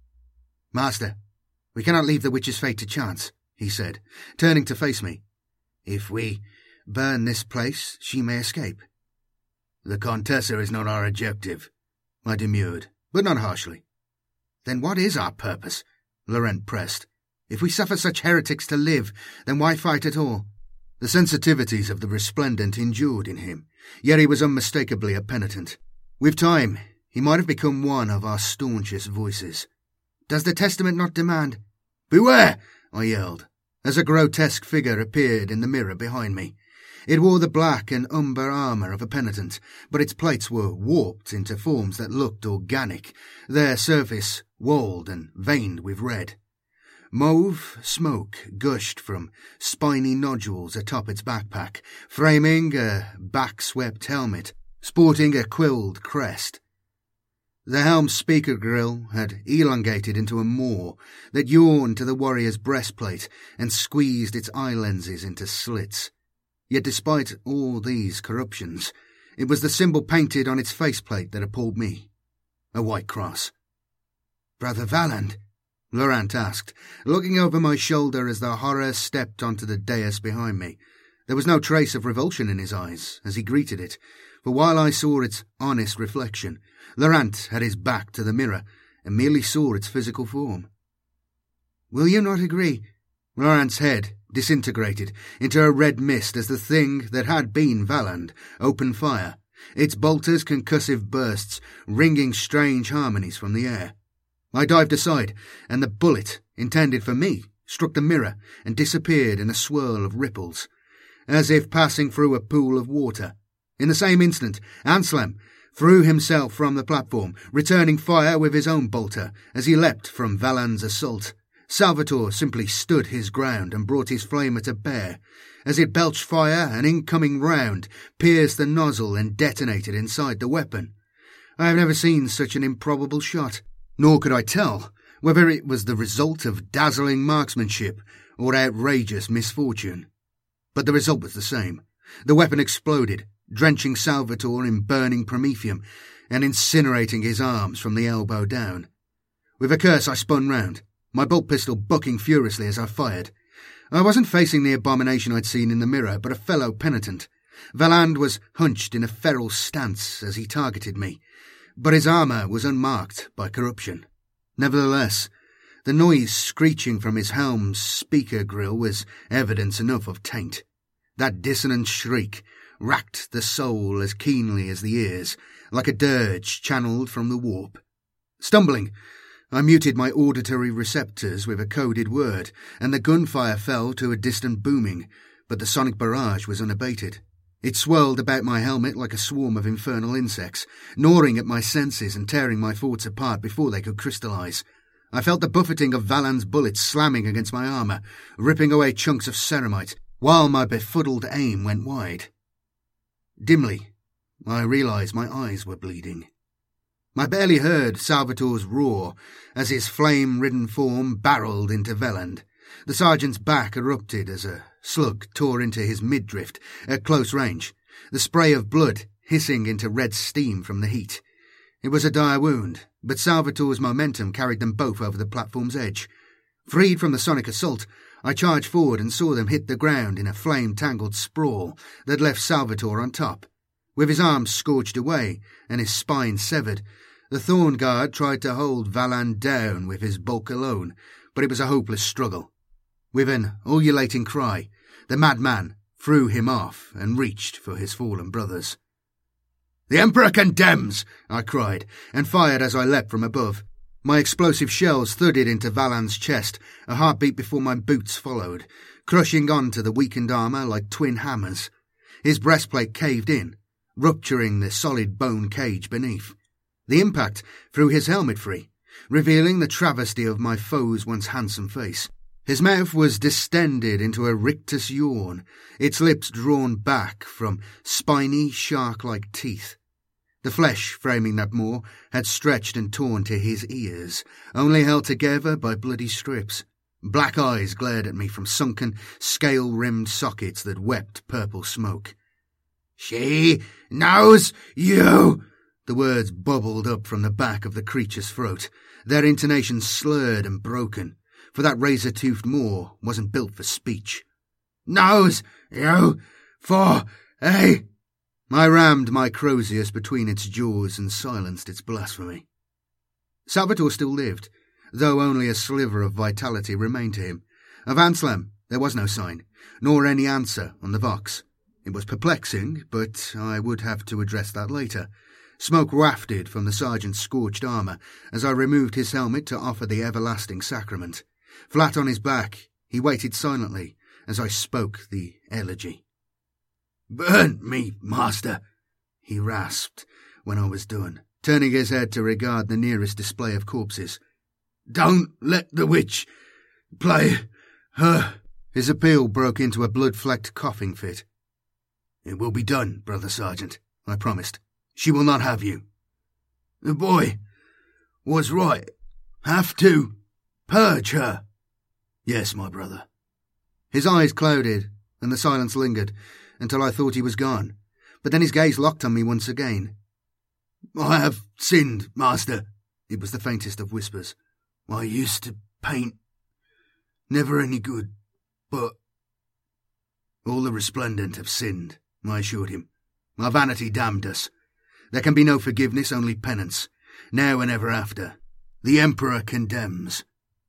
Master, we cannot leave the witch's fate to chance, he said, turning to face me. If we burn this place, she may escape. The Contessa is not our objective, I demurred, but not harshly. Then what is our purpose? Laurent pressed. If we suffer such heretics to live, then why fight at all? The sensitivities of the resplendent endured in him, yet he was unmistakably a penitent. With time, he might have become one of our staunchest voices. Does the testament not demand? Beware! I yelled, as a grotesque figure appeared in the mirror behind me. It wore the black and umber armour of a penitent, but its plates were warped into forms that looked organic, their surface walled and veined with red. Mauve smoke gushed from spiny nodules atop its backpack, framing a back-swept helmet, sporting a quilled crest. The helm's speaker grill had elongated into a maw that yawned to the warrior's breastplate and squeezed its eye lenses into slits. Yet despite all these corruptions, it was the symbol painted on its faceplate that appalled me. A white cross. Brother Valand? Laurent asked, looking over my shoulder as the horror stepped onto the dais behind me. There was no trace of revulsion in his eyes as he greeted it, for while I saw its honest reflection, Laurent had his back to the mirror and merely saw its physical form. Will you not agree? Laurent's head disintegrated into a red mist as the thing that had been Valand opened fire, its bolter's concussive bursts ringing strange harmonies from the air. I dived aside, and the bullet, intended for me, struck the mirror and disappeared in a swirl of ripples, as if passing through a pool of water. In the same instant, Anselm threw himself from the platform, returning fire with his own bolter as he leapt from Valand's assault. Salvatore simply stood his ground and brought his flamer to bear. As it belched fire, an incoming round pierced the nozzle and detonated inside the weapon. I have never seen such an improbable shot, nor could I tell whether it was the result of dazzling marksmanship or outrageous misfortune. But the result was the same. The weapon exploded, drenching Salvatore in burning promethium and incinerating his arms from the elbow down. With a curse I spun round, my bolt pistol bucking furiously as I fired. I wasn't facing the abomination I'd seen in the mirror, but a fellow penitent. Valand was hunched in a feral stance as he targeted me, but his armour was unmarked by corruption. Nevertheless, the noise screeching from his helm's speaker grill was evidence enough of taint. That dissonant shriek racked the soul as keenly as the ears, like a dirge channelled from the warp. Stumbling, I muted my auditory receptors with a coded word, and the gunfire fell to a distant booming, but the sonic barrage was unabated. It swirled about my helmet like a swarm of infernal insects, gnawing at my senses and tearing my thoughts apart before they could crystallize. I felt the buffeting of Valan's bullets slamming against my armour, ripping away chunks of ceramite, while my befuddled aim went wide. Dimly, I realized my eyes were bleeding. I barely heard Salvatore's roar as his flame-ridden form barreled into Valand. The sergeant's back erupted as a slug tore into his midriff at close range, the spray of blood hissing into red steam from the heat. It was a dire wound, but Salvatore's momentum carried them both over the platform's edge. Freed from the sonic assault, I charged forward and saw them hit the ground in a flame-tangled sprawl that left Salvatore on top. With his arms scorched away and his spine severed, the Thorn Guard tried to hold Valand down with his bulk alone, but it was a hopeless struggle. With an ululating cry, the madman threw him off and reached for his fallen brothers. "The Emperor condemns!" I cried, and fired as I leapt from above. My explosive shells thudded into Valand's chest, a heartbeat before my boots followed, crushing onto the weakened armour like twin hammers. His breastplate caved in, rupturing the solid bone cage beneath. The impact threw his helmet free, revealing the travesty of my foe's once handsome face. His mouth was distended into a rictus yawn, its lips drawn back from spiny, shark-like teeth. The flesh framing that maw had stretched and torn to his ears, only held together by bloody strips. Black eyes glared at me from sunken, scale-rimmed sockets that wept purple smoke. "She knows you!" The words bubbled up from the back of the creature's throat, their intonation slurred and broken, for that razor-toothed maw wasn't built for speech. "Knows you for a—" I rammed my Crozius between its jaws and silenced its blasphemy. Salvatore still lived, though only a sliver of vitality remained to him. Of Anselm there was no sign, nor any answer on the Vox. It was perplexing, but I would have to address that later. Smoke wafted from the sergeant's scorched armour as I removed his helmet to offer the everlasting sacrament. Flat on his back, he waited silently as I spoke the elegy. "Burn me, master," he rasped when I was done, turning his head to regard the nearest display of corpses. "Don't let the witch play her." His appeal broke into a blood-flecked coughing fit. "It will be done, brother sergeant," I promised. "She will not have you." "The boy was right. Have to purge her." "Yes, my brother." His eyes clouded, and the silence lingered, until I thought he was gone. But then his gaze locked on me once again. "I have sinned, master." It was the faintest of whispers. "I used to paint. Never any good, but—" "All the resplendent have sinned," I assured him. "Our vanity damned us. There can be no forgiveness, only penance, now and ever after. The Emperor condemns."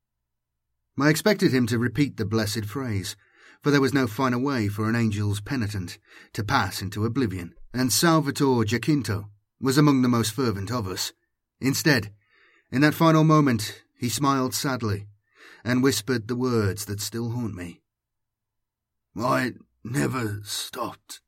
I expected him to repeat the blessed phrase, for there was no finer way for an angel's penitent to pass into oblivion, and Salvatore Jacinto was among the most fervent of us. Instead, in that final moment, he smiled sadly and whispered the words that still haunt me. "I never stopped."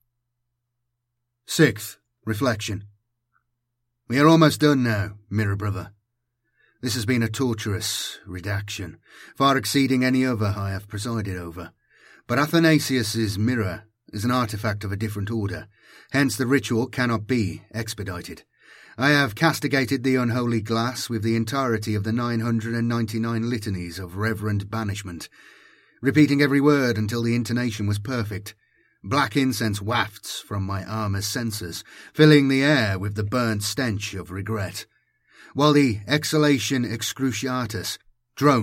Sixth reflection. We are almost done now, Mirror Brother. This has been a torturous redaction, far exceeding any other I have presided over. But Athanasius's mirror is an artifact of a different order, hence the ritual cannot be expedited. I have castigated the unholy glass with the entirety of the nine hundred ninety-nine litanies of reverent banishment, repeating every word until the intonation was perfect. Black incense wafts from my armour's censers, filling the air with the burnt stench of regret, while the exhalation excruciatus drones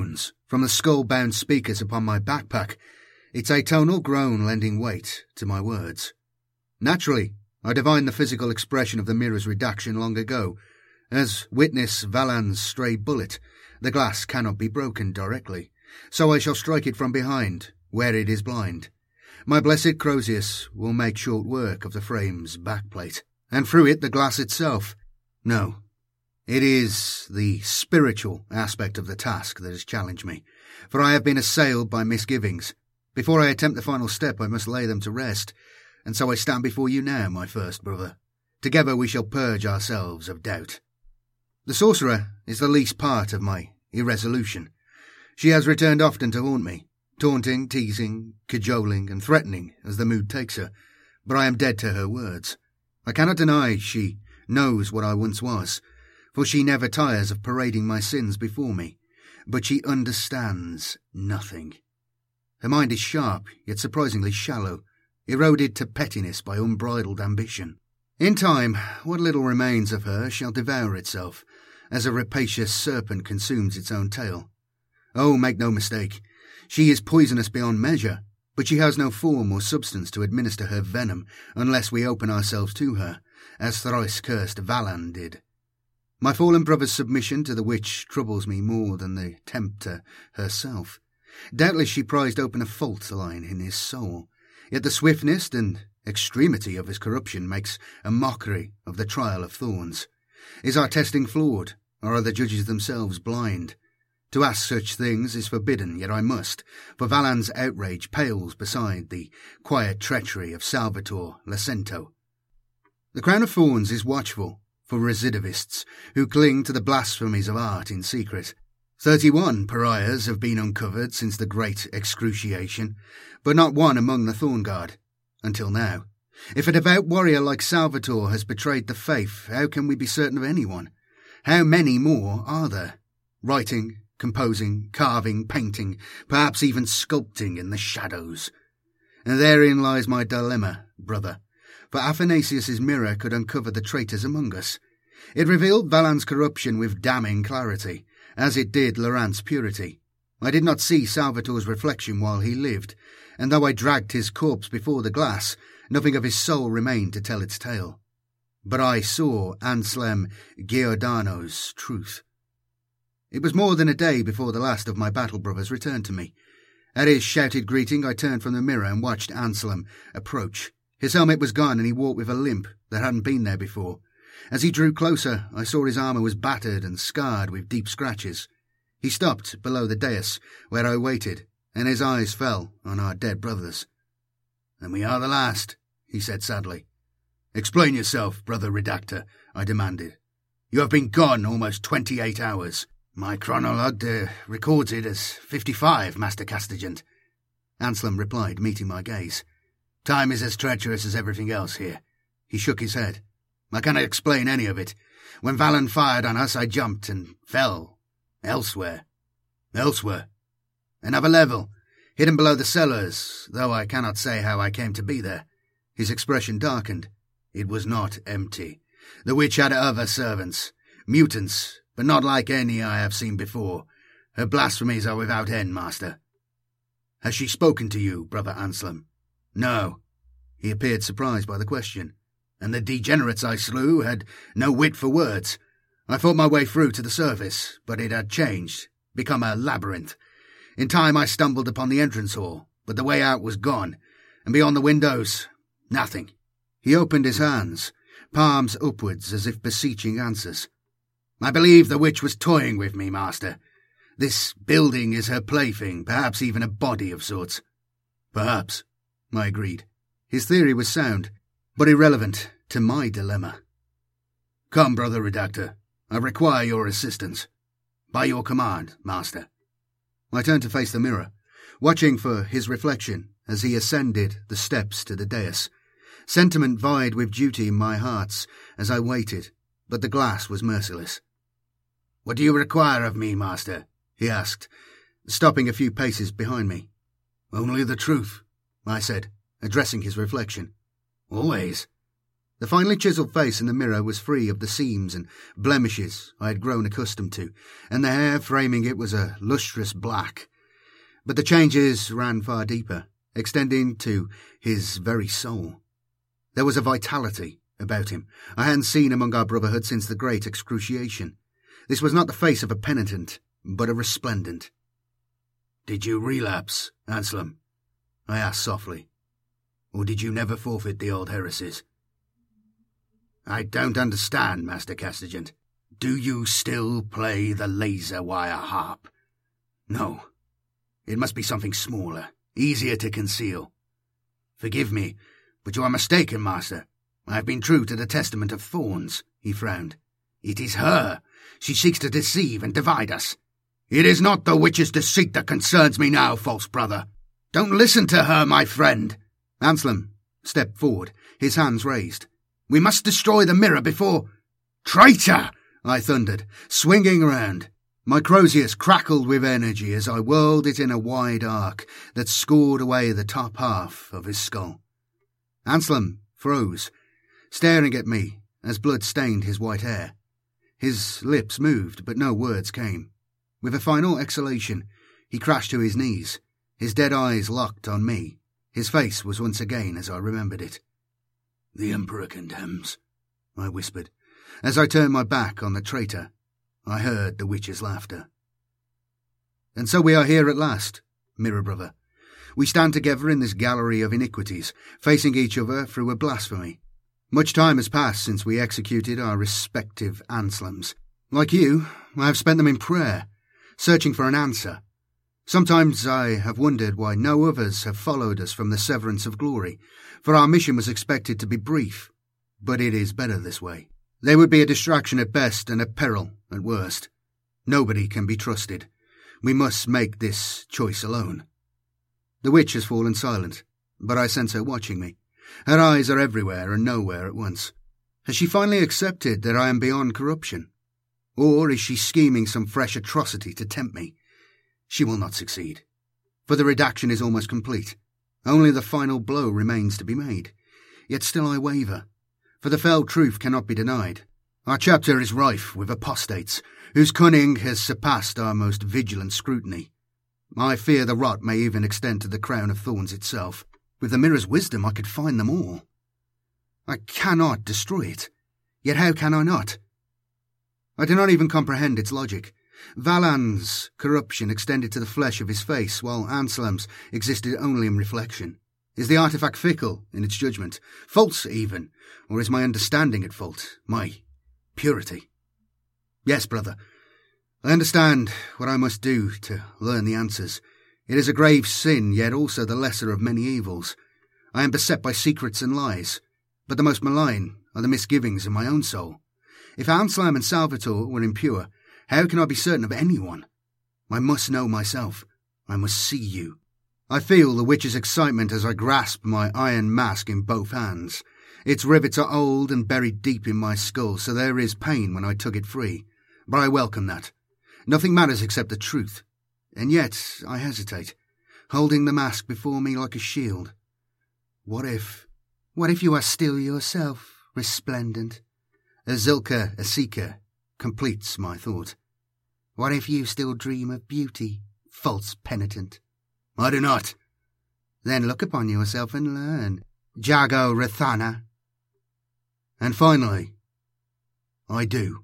from the skull-bound speakers upon my backpack, its atonal groan lending weight to my words. Naturally, I divined the physical expression of the mirror's redaction long ago. As witness Valan's stray bullet, the glass cannot be broken directly, so I shall strike it from behind, where it is blind. My blessed Crozius will make short work of the frame's backplate, and through it the glass itself. No, it is the spiritual aspect of the task that has challenged me, for I have been assailed by misgivings. Before I attempt the final step, I must lay them to rest, and so I stand before you now, my first brother. Together we shall purge ourselves of doubt. The sorcerer is the least part of my irresolution. She has returned often to haunt me, taunting, teasing, cajoling, and threatening as the mood takes her, but I am dead to her words. I cannot deny she knows what I once was, for she never tires of parading my sins before me, but she understands nothing. Her mind is sharp, yet surprisingly shallow, eroded to pettiness by unbridled ambition. In time, what little remains of her shall devour itself, as a rapacious serpent consumes its own tail. Oh, make no mistake, she is poisonous beyond measure, but she has no form or substance to administer her venom unless we open ourselves to her, as thrice-cursed Valan did. My fallen brother's submission to the witch troubles me more than the tempter herself. Doubtless she prized open a fault line in his soul, yet the swiftness and extremity of his corruption makes a mockery of the trial of thorns. Is our testing flawed, or are the judges themselves blind? To ask such things is forbidden, yet I must, for Valan's outrage pales beside the quiet treachery of Salvatore Lacento. The Crown of Thorns is watchful for recidivists who cling to the blasphemies of art in secret. Thirty-one pariahs have been uncovered since the Great Excruciation, but not one among the Thorn Guard, until now. If a devout warrior like Salvatore has betrayed the faith, how can we be certain of anyone? How many more are there? Writing, composing, carving, painting, perhaps even sculpting in the shadows. And therein lies my dilemma, brother, for Athanasius's mirror could uncover the traitors among us. It revealed Valan's corruption with damning clarity, as it did Laurent's purity. I did not see Salvatore's reflection while he lived, and though I dragged his corpse before the glass, nothing of his soul remained to tell its tale. But I saw Anselm Giordano's truth. It was more than a day before the last of my battle brothers returned to me. At his shouted greeting, I turned from the mirror and watched Anselm approach. His helmet was gone, and he walked with a limp that hadn't been there before. As he drew closer, I saw his armour was battered and scarred with deep scratches. He stopped below the dais where I waited, and his eyes fell on our dead brothers. "And we are the last," he said sadly. "Explain yourself, brother redactor," I demanded. "You have been gone almost twenty-eight hours. My chronologue uh, records it as fifty-five, Master Castigent," Anselm replied, meeting my gaze. "Time is as treacherous as everything else here." He shook his head. "I cannot explain any of it. When Valan fired on us, I jumped and fell. Elsewhere. Elsewhere. Another level, hidden below the cellars, though I cannot say how I came to be there." His expression darkened. "It was not empty. The witch had other servants, mutants, but not like any I have seen before. Her blasphemies are without end, master." "Has she spoken to you, brother Anselm?" "No." He appeared surprised by the question. "And the degenerates I slew had no wit for words. I fought my way through to the surface, but it had changed, become a labyrinth. In time I stumbled upon the entrance hall, but the way out was gone, and beyond the windows, nothing." He opened his hands, palms upwards as if beseeching answers. "I believe the witch was toying with me, master. This building is her plaything, perhaps even a body of sorts." "Perhaps," I agreed. His theory was sound, but irrelevant to my dilemma. "Come, brother redactor, I require your assistance. By your command, master." I turned to face the mirror, watching for his reflection as he ascended the steps to the dais. Sentiment vied with duty in my hearts as I waited, but the glass was merciless. "What do you require of me, master?" he asked, stopping a few paces behind me. "Only the truth," I said, addressing his reflection. "Always?" The finely chiselled face in the mirror was free of the seams and blemishes I had grown accustomed to, and the hair framing it was a lustrous black. But the changes ran far deeper, extending to his very soul. There was a vitality about him I hadn't seen among our brotherhood since the great excruciation. This was not the face of a penitent, but a resplendent. "Did you relapse, Anselm?" I asked softly. "Or did you never forfeit the old heresies?" "I don't understand, Master Castigent. Do you still play the laser wire harp?" "No. It must be something smaller, easier to conceal." "Forgive me, but you are mistaken, Master. I have been true to the testament of thorns," he frowned. "It is her. She seeks to deceive and divide us." "It is not the witch's deceit that concerns me now, false brother. Don't listen to her, my friend." Anselm stepped forward, his hands raised. "We must destroy the mirror before—" "Traitor!" I thundered, swinging round. My crozius crackled with energy as I whirled it in a wide arc that scored away the top half of his skull. Anselm froze, staring at me as blood stained his white hair. His lips moved, but no words came. With a final exhalation, he crashed to his knees, his dead eyes locked on me. His face was once again as I remembered it. "The Emperor condemns," I whispered. As I turned my back on the traitor, I heard the witch's laughter. And so we are here at last, Mirror Brother. We stand together in this gallery of iniquities, facing each other through a blasphemy. Much time has passed since we executed our respective Anselms. Like you, I have spent them in prayer, searching for an answer. Sometimes I have wondered why no others have followed us from the severance of glory, for our mission was expected to be brief, but it is better this way. They would be a distraction at best and a peril at worst. Nobody can be trusted. We must make this choice alone. The witch has fallen silent, but I sense her watching me. Her eyes are everywhere and nowhere at once. Has she finally accepted that I am beyond corruption? Or is she scheming some fresh atrocity to tempt me? She will not succeed, for the redaction is almost complete. Only the final blow remains to be made. Yet still I waver, for the fell truth cannot be denied. Our chapter is rife with apostates, whose cunning has surpassed our most vigilant scrutiny. I fear the rot may even extend to the crown of thorns itself. With the mirror's wisdom I could find them all. I cannot destroy it, yet how can I not? I do not even comprehend its logic. Valan's corruption extended to the flesh of his face, while Anselm's existed only in reflection. Is the artifact fickle in its judgment, false even, or is my understanding at fault, my purity? Yes, brother, I understand what I must do to learn the answers. It is a grave sin, yet also the lesser of many evils. I am beset by secrets and lies, but the most malign are the misgivings of my own soul. If Anselm and Salvator were impure, how can I be certain of anyone? I must know myself. I must see you. I feel the witch's excitement as I grasp my iron mask in both hands. Its rivets are old and buried deep in my skull, so there is pain when I tug it free. But I welcome that. Nothing matters except the truth. And yet I hesitate, holding the mask before me like a shield. What if... What if you are still yourself, resplendent? Azilka Asika completes my thought. What if you still dream of beauty, false penitent? I do not. Then look upon yourself and learn, Jago Rathana. And finally, I do.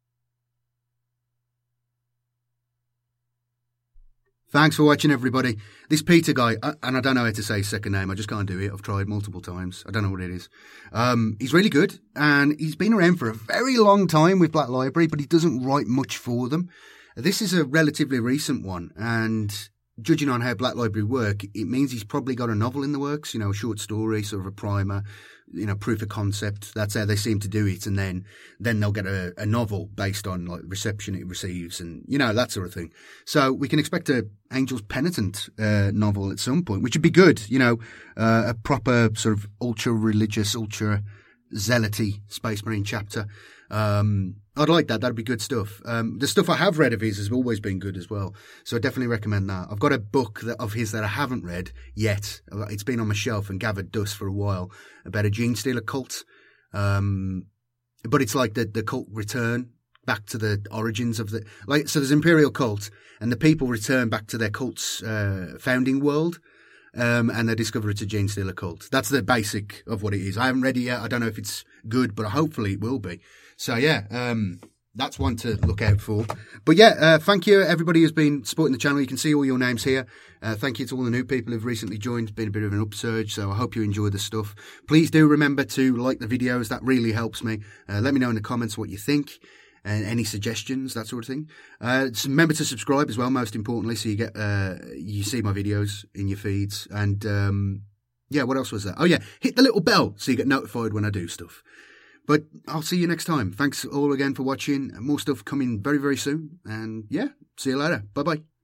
Thanks for watching, everybody. This Peter guy, uh, and I don't know how to say his second name, I just can't do it. I've tried multiple times. I don't know what it is. Um, he's really good, and he's been around for a very long time with Black Library, but he doesn't write much for them. This is a relatively recent one, and judging on how Black Library work, it means he's probably got a novel in the works, you know, a short story, sort of a primer, you know, proof of concept. That's how they seem to do it. And then, then they'll get a, a novel based on like reception it receives and, you know, that sort of thing. So we can expect a Angel's Penitent, uh, novel at some point, which would be good, you know, uh, a proper sort of ultra religious, ultra zealoty Space Marine chapter. Um, I'd like that. That'd be good stuff. Um, the stuff I have read of his has always been good as well. So I definitely recommend that. I've got a book that, of his that I haven't read yet. It's been on my shelf and gathered dust for a while about a Gene Stealer cult. Um, but it's like the, the cult return back to the origins of the, like, so there's Imperial cult and the people return back to their cult's, uh, founding world. Um, and they discover it's a Gene Stealer cult. That's the basic of what it is. I haven't read it yet. I don't know if it's good, but hopefully it will be. So yeah, um, that's one to look out for. But yeah, uh, thank you everybody who's been supporting the channel. You can see all your names here. Uh, thank you to all the new people who've recently joined. It's been a bit of an upsurge, so I hope you enjoy the stuff. Please do remember to like the videos. That really helps me. Uh, let me know in the comments what you think. And any suggestions, that sort of thing. Uh, remember to subscribe as well, most importantly, so you get uh, you see my videos in your feeds. And um, yeah, what else was that? Oh yeah, hit the little bell so you get notified when I do stuff. But I'll see you next time. Thanks all again for watching. More stuff coming very, very soon. And yeah, see you later. Bye bye.